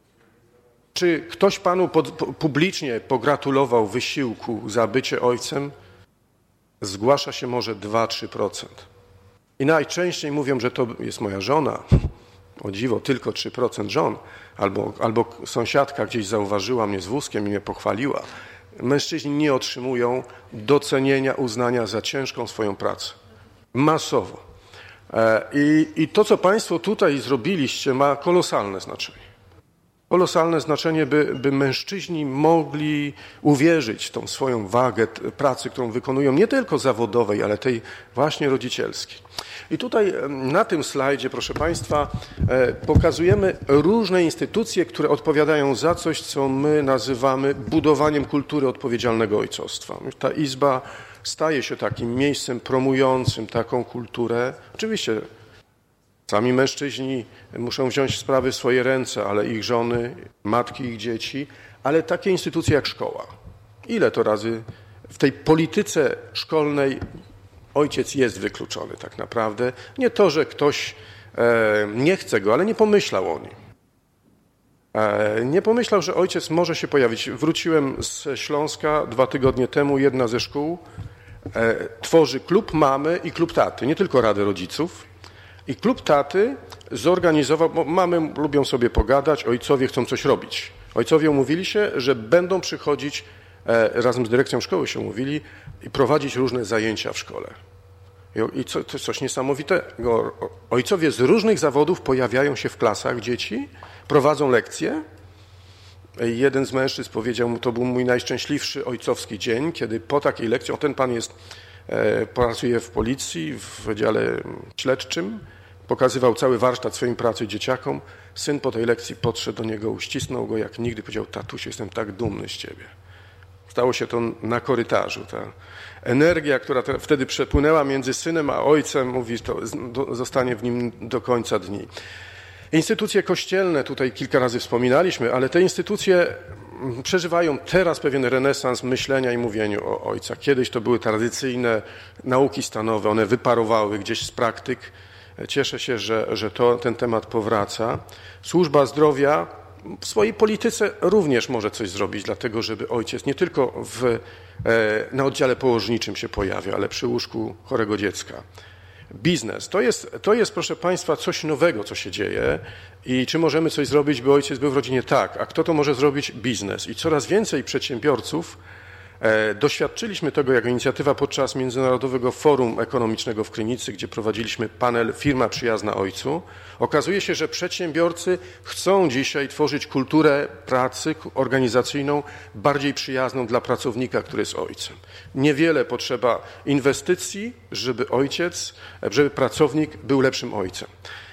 czy ktoś Panu publicznie pogratulował wysiłku za bycie ojcem, zgłasza się może 2-3%. I najczęściej mówią, że to jest moja żona. O dziwo, tylko 3% żon. Albo sąsiadka gdzieś zauważyła mnie z wózkiem i mnie pochwaliła. Mężczyźni nie otrzymują docenienia, uznania za ciężką swoją pracę. Masowo. I to, co Państwo tutaj zrobiliście, ma kolosalne znaczenie. Kolosalne znaczenie, by mężczyźni mogli uwierzyć w tą swoją wagę pracy, którą wykonują, nie tylko zawodowej, ale tej właśnie rodzicielskiej. I tutaj na tym slajdzie, proszę Państwa, pokazujemy różne instytucje, które odpowiadają za coś, co my nazywamy budowaniem kultury odpowiedzialnego ojcostwa. Ta izba staje się takim miejscem promującym taką kulturę. Oczywiście sami mężczyźni muszą wziąć sprawy w swoje ręce, ale ich żony, matki ich dzieci, ale takie instytucje jak szkoła. Ile to razy w tej polityce szkolnej ojciec jest wykluczony tak naprawdę? Nie to, że ktoś nie chce go, ale nie pomyślał o nim. Nie pomyślał, że ojciec może się pojawić. Wróciłem z Śląska 2 tygodnie temu. Jedna ze szkół tworzy klub mamy i klub taty, nie tylko Radę Rodziców. I klub taty zorganizował, bo mamy lubią sobie pogadać, ojcowie chcą coś robić. Ojcowie umówili się, że będą przychodzić, razem z dyrekcją szkoły się umówili, i prowadzić różne zajęcia w szkole. I to jest coś niesamowitego. Ojcowie z różnych zawodów pojawiają się w klasach dzieci, prowadzą lekcje. Jeden z mężczyzn powiedział mu, to był mój najszczęśliwszy ojcowski dzień, kiedy po takiej lekcji, ten pan pracuje w policji, w wydziale śledczym, pokazywał cały warsztat swojej pracy dzieciakom. Syn po tej lekcji podszedł do niego, uścisnął go jak nigdy, powiedział, tatusiu, jestem tak dumny z ciebie. Stało się to na korytarzu. Ta energia, która wtedy przepłynęła między synem a ojcem, mówi, to zostanie w nim do końca dni. Instytucje kościelne, tutaj kilka razy wspominaliśmy, ale te instytucje przeżywają teraz pewien renesans myślenia i mówieniu o ojcach. Kiedyś to były tradycyjne nauki stanowe, one wyparowały gdzieś z praktyk. Cieszę się, że ten temat powraca. Służba zdrowia w swojej polityce również może coś zrobić, dlatego żeby ojciec nie tylko na oddziale położniczym się pojawia, ale przy łóżku chorego dziecka. Biznes. To jest, proszę Państwa, coś nowego, co się dzieje i czy możemy coś zrobić, by ojciec był w rodzinie? Tak. A kto to może zrobić? Biznes. I coraz więcej przedsiębiorców, doświadczyliśmy tego jako inicjatywa podczas Międzynarodowego Forum Ekonomicznego w Krynicy, gdzie prowadziliśmy panel Firma przyjazna ojcu. Okazuje się, że przedsiębiorcy chcą dzisiaj tworzyć kulturę pracy organizacyjną bardziej przyjazną dla pracownika, który jest ojcem. Niewiele potrzeba inwestycji, żeby pracownik był lepszym ojcem.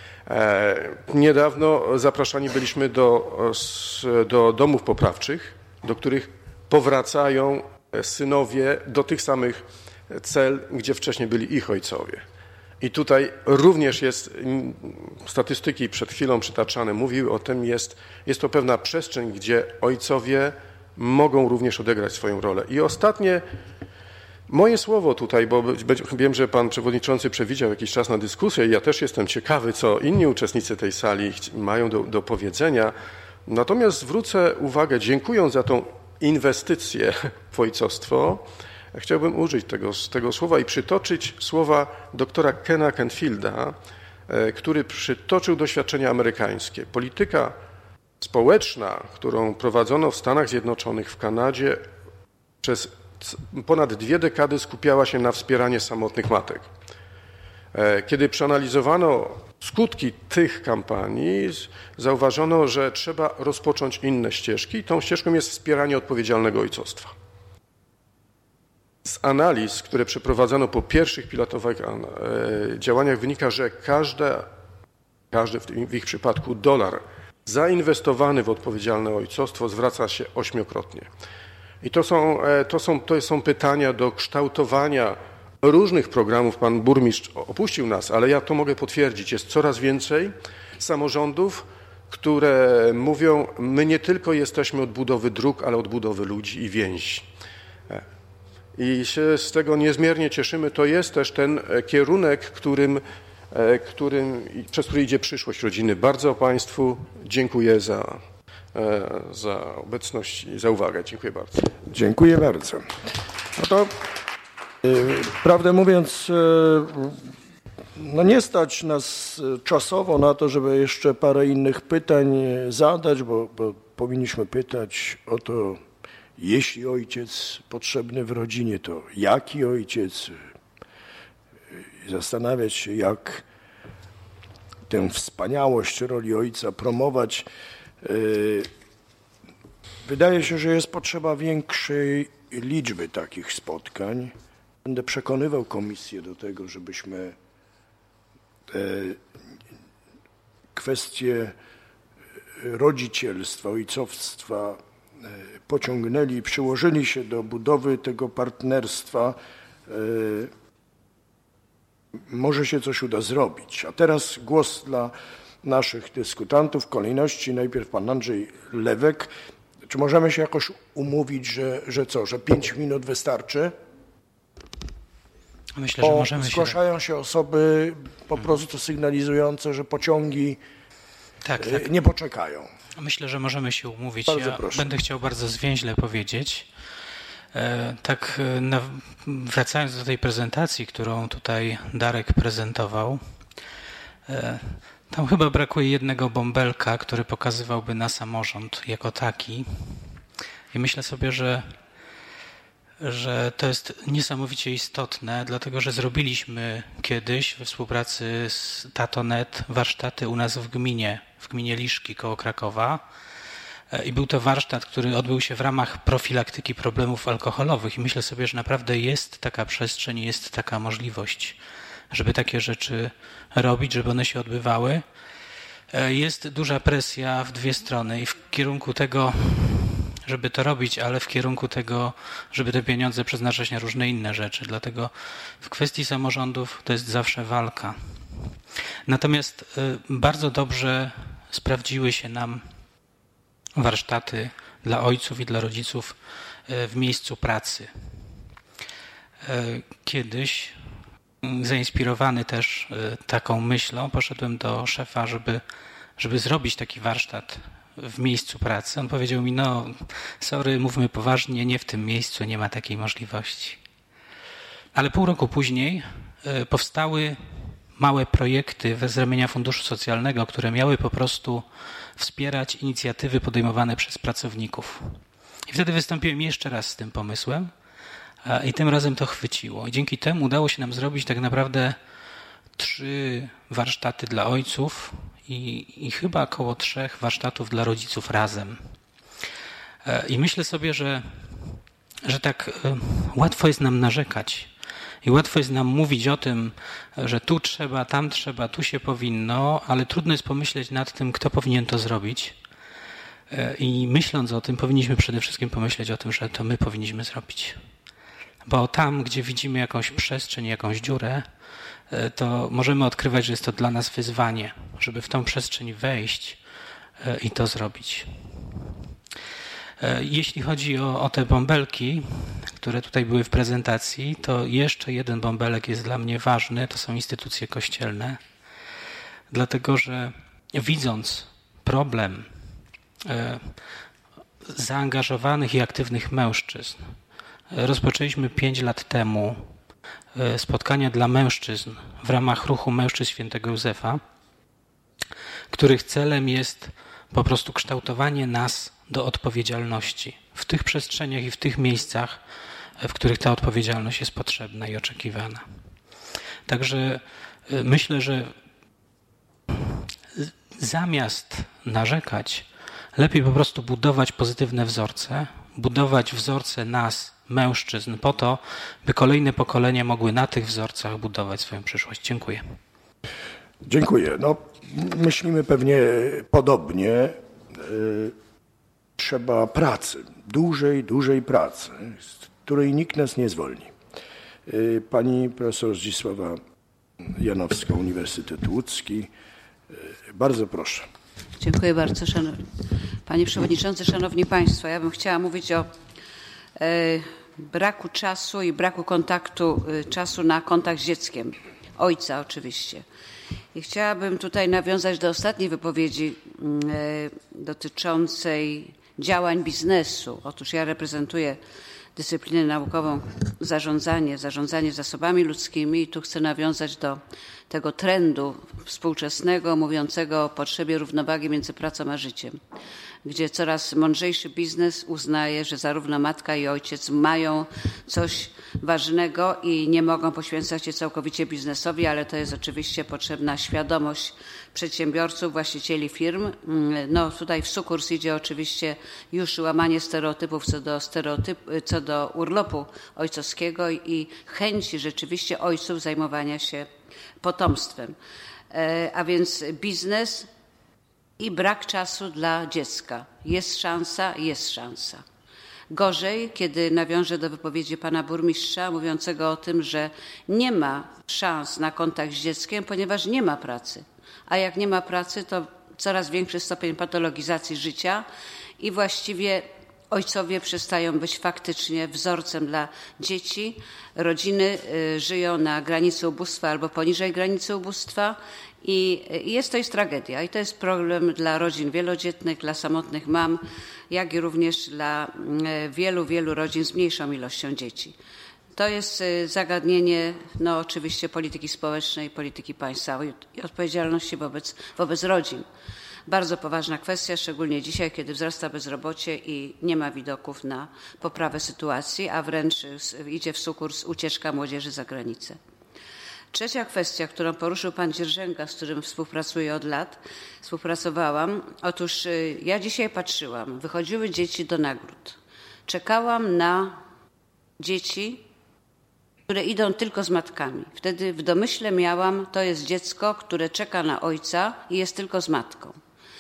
Niedawno zapraszani byliśmy do domów poprawczych, do których powracają synowie do tych samych cel, gdzie wcześniej byli ich ojcowie. I tutaj również jest, statystyki przed chwilą przytaczane mówiły o tym, jest to pewna przestrzeń, gdzie ojcowie mogą również odegrać swoją rolę. I ostatnie moje słowo tutaj, bo wiem, że pan przewodniczący przewidział jakiś czas na dyskusję i ja też jestem ciekawy, co inni uczestnicy tej sali mają do powiedzenia. Natomiast zwrócę uwagę, dziękując za tą inwestycję w ojcostwo, chciałbym użyć tego słowa i przytoczyć słowa doktora Kena Canfielda, który przytoczył doświadczenia amerykańskie. Polityka społeczna, którą prowadzono w Stanach Zjednoczonych, w Kanadzie, przez ponad 2 dekady skupiała się na wspieraniu samotnych matek. Kiedy przeanalizowano skutki tych kampanii, zauważono, że trzeba rozpocząć inne ścieżki i tą ścieżką jest wspieranie odpowiedzialnego ojcostwa. Z analiz, które przeprowadzono po pierwszych pilotowych działaniach wynika, że każdy w ich przypadku $1 zainwestowany w odpowiedzialne ojcostwo zwraca się 8-krotnie. I to są pytania do kształtowania różnych programów. Pan burmistrz opuścił nas, ale ja to mogę potwierdzić. Jest coraz więcej samorządów, które mówią, my nie tylko jesteśmy od budowy dróg, ale od budowy ludzi i więzi. I się z tego niezmiernie cieszymy. To jest też ten kierunek, przez który idzie przyszłość rodziny. Bardzo Państwu dziękuję za obecność i za uwagę. Dziękuję bardzo. Dziękuję bardzo. No to prawdę mówiąc, no nie stać nas czasowo na to, żeby jeszcze parę innych pytań zadać, bo powinniśmy pytać o to, jeśli ojciec potrzebny w rodzinie, to jaki ojciec? Zastanawiać się, jak tę wspaniałość roli ojca promować. Wydaje się, że jest potrzeba większej liczby takich spotkań. Będę przekonywał komisję do tego, żebyśmy kwestie rodzicielstwa, ojcowstwa pociągnęli i przyłożyli się do budowy tego partnerstwa. Może się coś uda zrobić. A teraz głos dla naszych dyskutantów. W kolejności najpierw pan Andrzej Lewek. Czy możemy się jakoś umówić, że 5 minut wystarczy? Myślę, że możemy zgłaszają się osoby po prostu sygnalizujące, że pociągi nie poczekają. Myślę, że możemy się umówić. Bardzo ja proszę. Będę chciał bardzo zwięźle powiedzieć. Wracając do tej prezentacji, którą tutaj Darek prezentował, tam chyba brakuje jednego bąbelka, który pokazywałby na samorząd jako taki. I myślę sobie, że to jest niesamowicie istotne, dlatego że zrobiliśmy kiedyś we współpracy z Tato.net warsztaty u nas w gminie Liszki koło Krakowa. I był to warsztat, który odbył się w ramach profilaktyki problemów alkoholowych. I myślę sobie, że naprawdę jest taka przestrzeń, jest taka możliwość, żeby takie rzeczy robić, żeby one się odbywały. Jest duża presja w 2 strony i w kierunku tego, żeby to robić, ale w kierunku tego, żeby te pieniądze przeznaczać na różne inne rzeczy. Dlatego w kwestii samorządów to jest zawsze walka. Natomiast bardzo dobrze sprawdziły się nam warsztaty dla ojców i dla rodziców w miejscu pracy. Kiedyś, zainspirowany też taką myślą, poszedłem do szefa, żeby zrobić taki warsztat w miejscu pracy. On powiedział mi, no sorry, mówmy poważnie, nie w tym miejscu, nie ma takiej możliwości. Ale pół roku później powstały małe projekty z ramienia Funduszu Socjalnego, które miały po prostu wspierać inicjatywy podejmowane przez pracowników. I wtedy wystąpiłem jeszcze raz z tym pomysłem i tym razem to chwyciło. I dzięki temu udało się nam zrobić tak naprawdę 3 warsztaty dla ojców i chyba około 3 warsztatów dla rodziców razem. I myślę sobie, że tak łatwo jest nam narzekać i łatwo jest nam mówić o tym, że tu trzeba, tam trzeba, tu się powinno, ale trudno jest pomyśleć nad tym, kto powinien to zrobić. I myśląc o tym, powinniśmy przede wszystkim pomyśleć o tym, że to my powinniśmy zrobić. Bo tam, gdzie widzimy jakąś przestrzeń, jakąś dziurę, to możemy odkrywać, że jest to dla nas wyzwanie, żeby w tą przestrzeń wejść i to zrobić. Jeśli chodzi o te bąbelki, które tutaj były w prezentacji, to jeszcze jeden bąbelek jest dla mnie ważny, to są instytucje kościelne. Dlatego, że widząc problem zaangażowanych i aktywnych mężczyzn, rozpoczęliśmy 5 lat temu spotkania dla mężczyzn w ramach ruchu Mężczyzn Świętego Józefa, których celem jest po prostu kształtowanie nas do odpowiedzialności w tych przestrzeniach i w tych miejscach, w których ta odpowiedzialność jest potrzebna i oczekiwana. Także myślę, że zamiast narzekać, lepiej po prostu budować pozytywne wzorce, budować wzorce nas, mężczyzn, po to, by kolejne pokolenia mogły na tych wzorcach budować swoją przyszłość. Dziękuję. Dziękuję. No, myślimy pewnie podobnie. Trzeba pracy, dużej pracy, z której nikt nas nie zwolni. Pani profesor Zdzisława Janowska, Uniwersytet Łódzki. Bardzo proszę. Dziękuję bardzo. Panie Przewodniczący, Szanowni Państwo, ja bym chciała mówić o braku czasu i braku czasu na kontakt z dzieckiem. Ojca oczywiście. I chciałabym tutaj nawiązać do ostatniej wypowiedzi dotyczącej działań biznesu. Otóż ja reprezentuję dyscyplinę naukową zarządzanie zasobami ludzkimi i tu chcę nawiązać do tego trendu współczesnego mówiącego o potrzebie równowagi między pracą a życiem, gdzie coraz mądrzejszy biznes uznaje, że zarówno matka i ojciec mają coś ważnego i nie mogą poświęcać się całkowicie biznesowi, ale to jest oczywiście potrzebna świadomość przedsiębiorców, właścicieli firm. No tutaj w sukurs idzie oczywiście już łamanie stereotypów co do urlopu ojcowskiego i chęci rzeczywiście ojców zajmowania się potomstwem. A więc biznes i brak czasu dla dziecka. Jest szansa. Gorzej, kiedy nawiążę do wypowiedzi pana burmistrza mówiącego o tym, że nie ma szans na kontakt z dzieckiem, ponieważ nie ma pracy. A jak nie ma pracy, to coraz większy stopień patologizacji życia i właściwie ojcowie przestają być faktycznie wzorcem dla dzieci. Rodziny żyją na granicy ubóstwa albo poniżej granicy ubóstwa i to jest tragedia. I to jest problem dla rodzin wielodzietnych, dla samotnych mam, jak i również dla wielu rodzin z mniejszą ilością dzieci. To jest zagadnienie oczywiście polityki społecznej, polityki państwa i odpowiedzialności wobec rodzin. Bardzo poważna kwestia, szczególnie dzisiaj, kiedy wzrasta bezrobocie i nie ma widoków na poprawę sytuacji, a wręcz idzie w sukurs ucieczka młodzieży za granicę. Trzecia kwestia, którą poruszył pan Dzierżęga, z którym współpracuję od lat, współpracowałam. Otóż ja dzisiaj patrzyłam, wychodziły dzieci do nagród. Czekałam na dzieci, które idą tylko z matkami. Wtedy w domyśle miałam, to jest dziecko, które czeka na ojca i jest tylko z matką.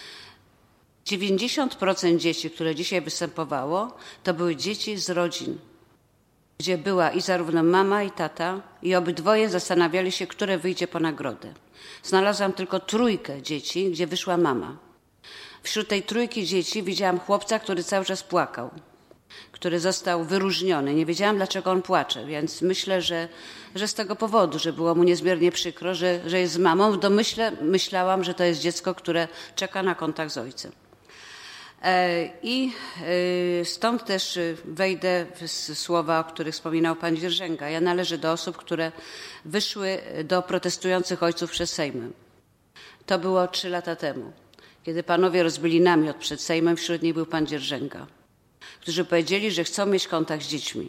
90% dzieci, które dzisiaj występowało, to były dzieci z rodzin, gdzie była i zarówno mama i tata i obydwoje zastanawiali się, które wyjdzie po nagrodę. Znalazłam tylko 3 dzieci, gdzie wyszła mama. Wśród tej 3 dzieci widziałam chłopca, który cały czas płakał, który został wyróżniony. Nie wiedziałam, dlaczego on płacze, więc myślę, że z tego powodu, że było mu niezmiernie przykro, że jest z mamą. W domyśle myślałam, że to jest dziecko, które czeka na kontakt z ojcem. I stąd też wejdę w słowa, o których wspominał pan Dzierżęga. Ja należę do osób, które wyszły do protestujących ojców przed Sejmem. To było 3 lata temu, kiedy panowie rozbili namiot przed Sejmem, wśród nich był pan Dzierżęga, którzy powiedzieli, że chcą mieć kontakt z dziećmi.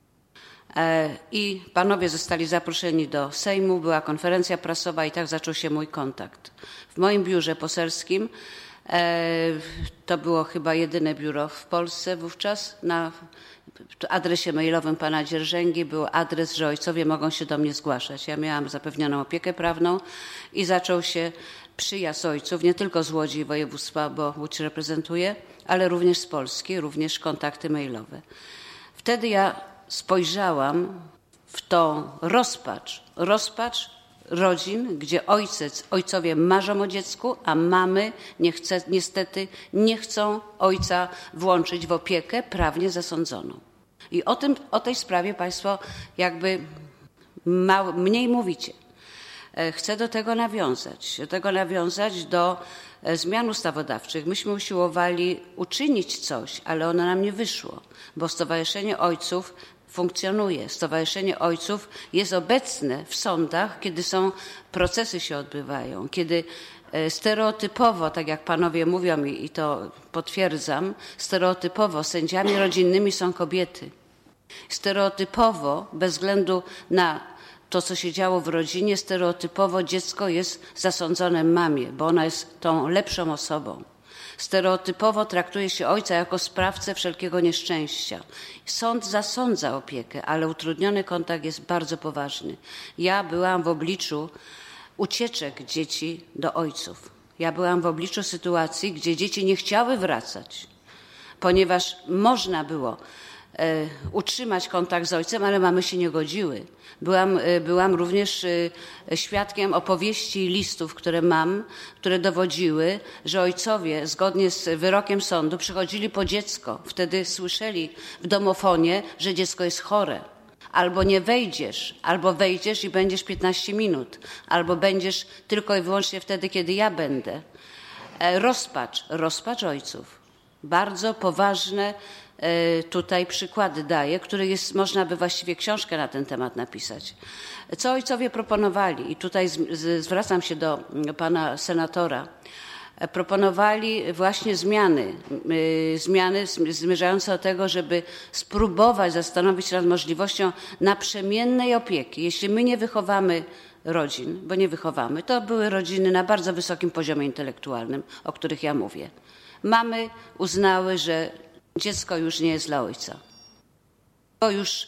I panowie zostali zaproszeni do Sejmu, była konferencja prasowa i tak zaczął się mój kontakt. W moim biurze poselskim, to było chyba jedyne biuro w Polsce wówczas, na adresie mailowym pana Dzierżęgi był adres, że ojcowie mogą się do mnie zgłaszać. Ja miałam zapewnioną opiekę prawną i zaczął się przyjazd ojców, nie tylko z Łodzi i województwa, bo Łódź reprezentuję, ale również z Polski, również kontakty mailowe. Wtedy ja spojrzałam w tą rozpacz rodzin, gdzie ojcowie marzą o dziecku, a mamy niestety nie chcą ojca włączyć w opiekę prawnie zasądzoną. I o tej sprawie państwo jakby mniej mówicie. Chcę do tego nawiązać do zmian ustawodawczych. Myśmy usiłowali uczynić coś, ale ono nam nie wyszło, bo Stowarzyszenie Ojców funkcjonuje. Stowarzyszenie Ojców jest obecne w sądach, kiedy procesy się odbywają, kiedy stereotypowo, tak jak panowie mówią i to potwierdzam, stereotypowo sędziami rodzinnymi są kobiety. Stereotypowo, bez względu na to, co się działo w rodzinie, stereotypowo dziecko jest zasądzone mamie, bo ona jest tą lepszą osobą. Stereotypowo traktuje się ojca jako sprawcę wszelkiego nieszczęścia. Sąd zasądza opiekę, ale utrudniony kontakt jest bardzo poważny. Ja byłam w obliczu ucieczek dzieci do ojców. Ja byłam w obliczu sytuacji, gdzie dzieci nie chciały wracać, ponieważ można było utrzymać kontakt z ojcem, ale mamy się nie godziły. Byłam również świadkiem opowieści i listów, które mam, które dowodziły, że ojcowie zgodnie z wyrokiem sądu przychodzili po dziecko. Wtedy słyszeli w domofonie, że dziecko jest chore. Albo nie wejdziesz, albo wejdziesz i będziesz 15 minut, albo będziesz tylko i wyłącznie wtedy, kiedy ja będę. Rozpacz ojców. Bardzo poważne tutaj przykłady daję, których można by właściwie książkę na ten temat napisać. Co ojcowie proponowali? I tutaj zwracam się do pana senatora. Proponowali właśnie zmiany zmierzające do tego, żeby spróbować zastanowić się nad możliwością naprzemiennej opieki. Jeśli my nie wychowamy rodzin, bo nie wychowamy, to były rodziny na bardzo wysokim poziomie intelektualnym, o których ja mówię. Mamy uznały, że dziecko już nie jest dla ojca. To już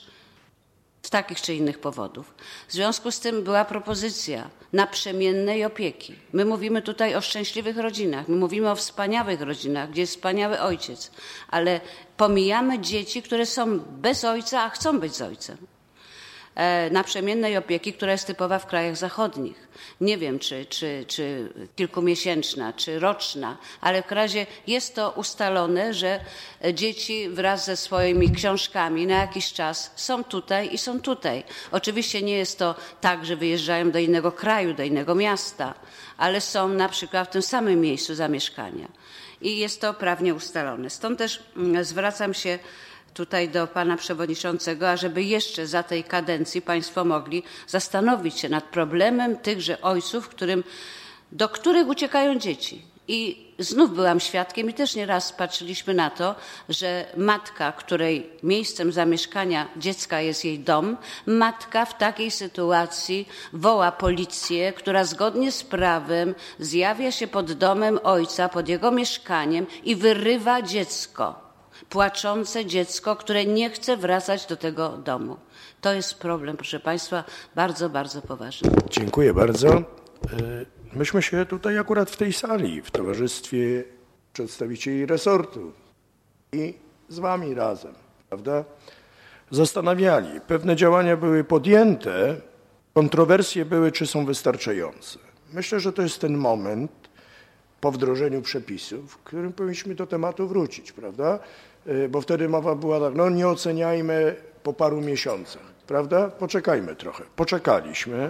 z takich czy innych powodów. W związku z tym była propozycja naprzemiennej opieki. My mówimy tutaj o szczęśliwych rodzinach, my mówimy o wspaniałych rodzinach, gdzie jest wspaniały ojciec, ale pomijamy dzieci, które są bez ojca, a chcą być z ojcem. Naprzemiennej opieki, która jest typowa w krajach zachodnich. Nie wiem, czy kilkumiesięczna, czy roczna, ale w każdym razie jest to ustalone, że dzieci wraz ze swoimi książkami na jakiś czas są tutaj i są tutaj. Oczywiście nie jest to tak, że wyjeżdżają do innego kraju, do innego miasta, ale są na przykład w tym samym miejscu zamieszkania. I jest to prawnie ustalone. Stąd też zwracam się tutaj do pana przewodniczącego, ażeby jeszcze za tej kadencji państwo mogli zastanowić się nad problemem tychże ojców, do których uciekają dzieci. I znów byłam świadkiem i też nieraz patrzyliśmy na to, że matka, której miejscem zamieszkania dziecka jest jej dom, matka w takiej sytuacji woła policję, która zgodnie z prawem zjawia się pod domem ojca, pod jego mieszkaniem i wyrywa dziecko. Płaczące dziecko, które nie chce wracać do tego domu. To jest problem, proszę państwa, bardzo, bardzo poważny. Dziękuję bardzo. Myśmy się tutaj akurat w tej sali, w towarzystwie przedstawicieli resortu i z wami razem, prawda, zastanawiali. Pewne działania były podjęte, kontrowersje były, czy są wystarczające. Myślę, że to jest ten moment po wdrożeniu przepisów, w którym powinniśmy do tematu wrócić, prawda? Bo wtedy mowa była tak, no nie oceniajmy po paru miesiącach, prawda? Poczekajmy trochę. Poczekaliśmy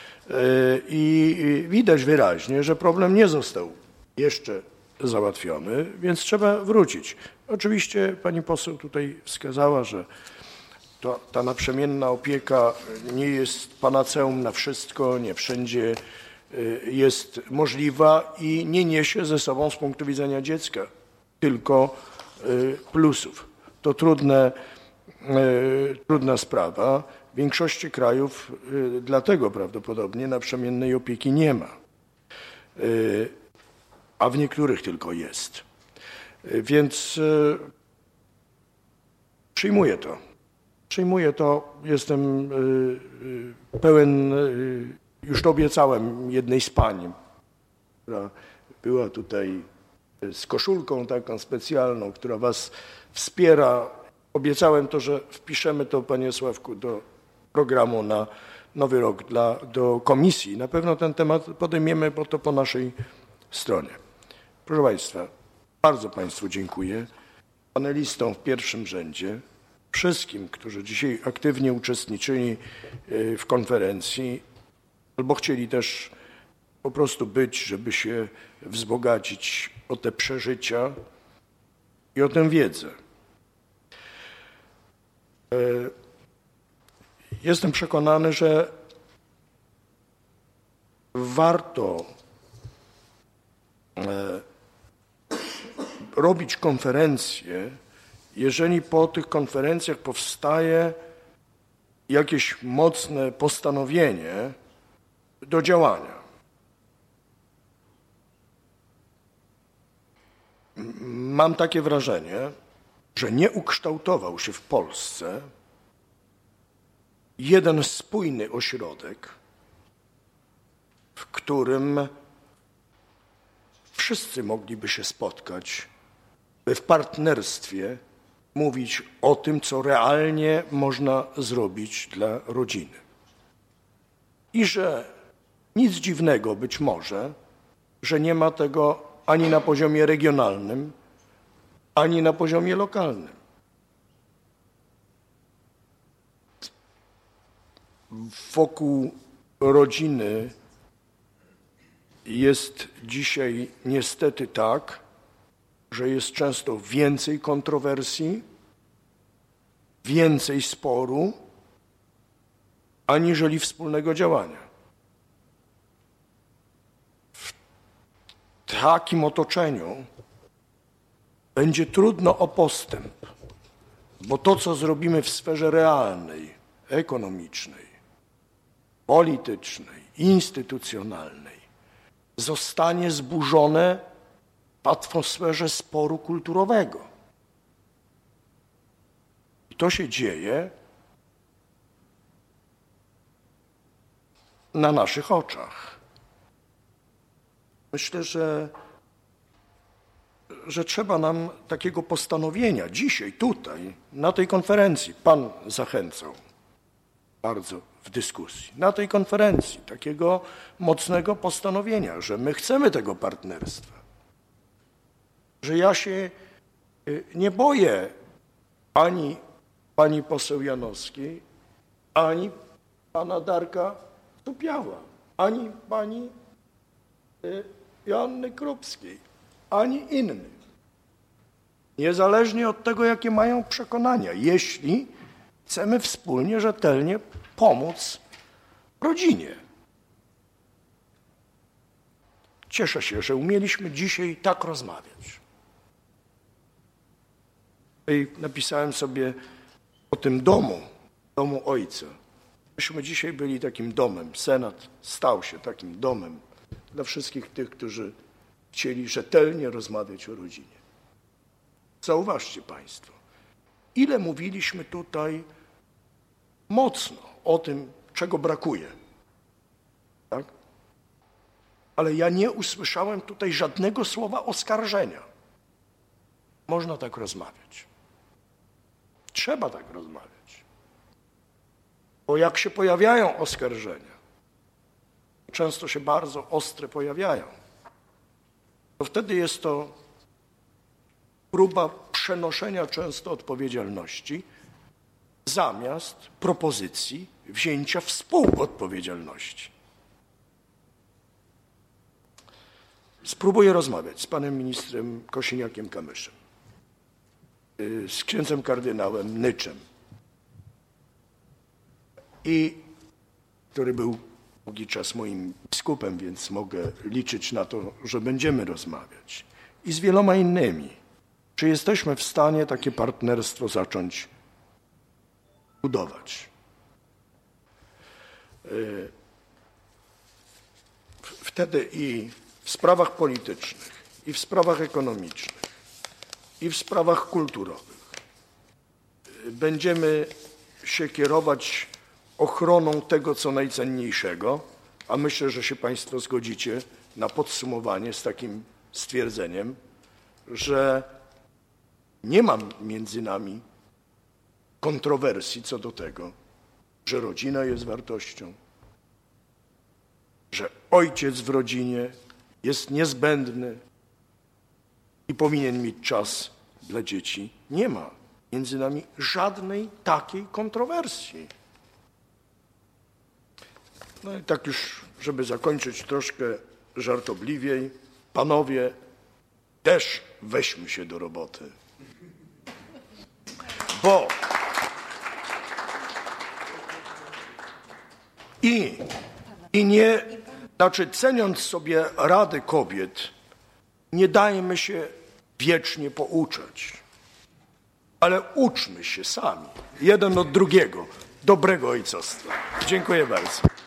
i widać wyraźnie, że problem nie został jeszcze załatwiony, więc trzeba wrócić. Oczywiście pani poseł tutaj wskazała, że ta naprzemienna opieka nie jest panaceum na wszystko, nie wszędzie jest możliwa i nie niesie ze sobą z punktu widzenia dziecka tylko plusów. To trudna sprawa. W większości krajów dlatego prawdopodobnie naprzemiennej opieki nie ma, a w niektórych tylko jest. Więc przyjmuję to, jestem pełen, już to obiecałem jednej z pań, która była tutaj z koszulką taką specjalną, która was wspiera. Obiecałem to, że wpiszemy to, panie Sławku, do programu na Nowy Rok do komisji. Na pewno ten temat podejmiemy, bo to po naszej stronie. Proszę państwa, bardzo państwu dziękuję. Panelistom w pierwszym rzędzie, wszystkim, którzy dzisiaj aktywnie uczestniczyli w konferencji albo chcieli też po prostu być, żeby się wzbogacić o te przeżycia i o tę wiedzę. Jestem przekonany, że warto robić konferencje, jeżeli po tych konferencjach powstaje jakieś mocne postanowienie do działania. Mam takie wrażenie, że nie ukształtował się w Polsce jeden spójny ośrodek, w którym wszyscy mogliby się spotkać, by w partnerstwie mówić o tym, co realnie można zrobić dla rodziny. I że nic dziwnego być może, że nie ma tego ani na poziomie regionalnym, ani na poziomie lokalnym. Wokół rodziny jest dzisiaj niestety tak, że jest często więcej kontrowersji, więcej sporu, aniżeli wspólnego działania. W takim otoczeniu będzie trudno o postęp, bo to, co zrobimy w sferze realnej, ekonomicznej, politycznej, instytucjonalnej, zostanie zburzone w atmosferze sporu kulturowego. I to się dzieje na naszych oczach. Myślę, że trzeba nam takiego postanowienia dzisiaj, tutaj, na tej konferencji. Pan zachęcał bardzo w dyskusji. Na tej konferencji takiego mocnego postanowienia, że my chcemy tego partnerstwa. Że ja się nie boję ani pani poseł Janowskiej, ani pana Darka Tupiała, ani pani Joanny Krupskiej, ani innych. Niezależnie od tego, jakie mają przekonania, jeśli chcemy wspólnie, rzetelnie pomóc rodzinie. Cieszę się, że umieliśmy dzisiaj tak rozmawiać. I napisałem sobie o tym domu ojca. Myśmy dzisiaj byli takim domem. Senat stał się takim domem dla wszystkich tych, którzy chcieli rzetelnie rozmawiać o rodzinie. Zauważcie państwo, ile mówiliśmy tutaj mocno o tym, czego brakuje. Tak? Ale ja nie usłyszałem tutaj żadnego słowa oskarżenia. Można tak rozmawiać. Trzeba tak rozmawiać. Bo jak się pojawiają oskarżenia, często się bardzo ostre pojawiają, to wtedy jest to próba przenoszenia często odpowiedzialności zamiast propozycji wzięcia współodpowiedzialności. Spróbuję rozmawiać z panem ministrem Kosiniakiem-Kamyszem, z księdzem kardynałem Nyczem, który był długi czas moim biskupem, więc mogę liczyć na to, że będziemy rozmawiać. I z wieloma innymi. Czy jesteśmy w stanie takie partnerstwo zacząć budować? Wtedy i w sprawach politycznych, i w sprawach ekonomicznych, i w sprawach kulturowych będziemy się kierować ochroną tego, co najcenniejszego, a myślę, że się państwo zgodzicie, na podsumowanie z takim stwierdzeniem, że nie ma między nami kontrowersji co do tego, że rodzina jest wartością, że ojciec w rodzinie jest niezbędny i powinien mieć czas dla dzieci. Nie ma między nami żadnej takiej kontrowersji. No i tak już, żeby zakończyć troszkę żartobliwiej, panowie, też weźmy się do roboty. Bo ceniąc sobie rady kobiet, nie dajmy się wiecznie pouczać, ale uczmy się sami, jeden od drugiego, dobrego ojcostwa. Dziękuję bardzo.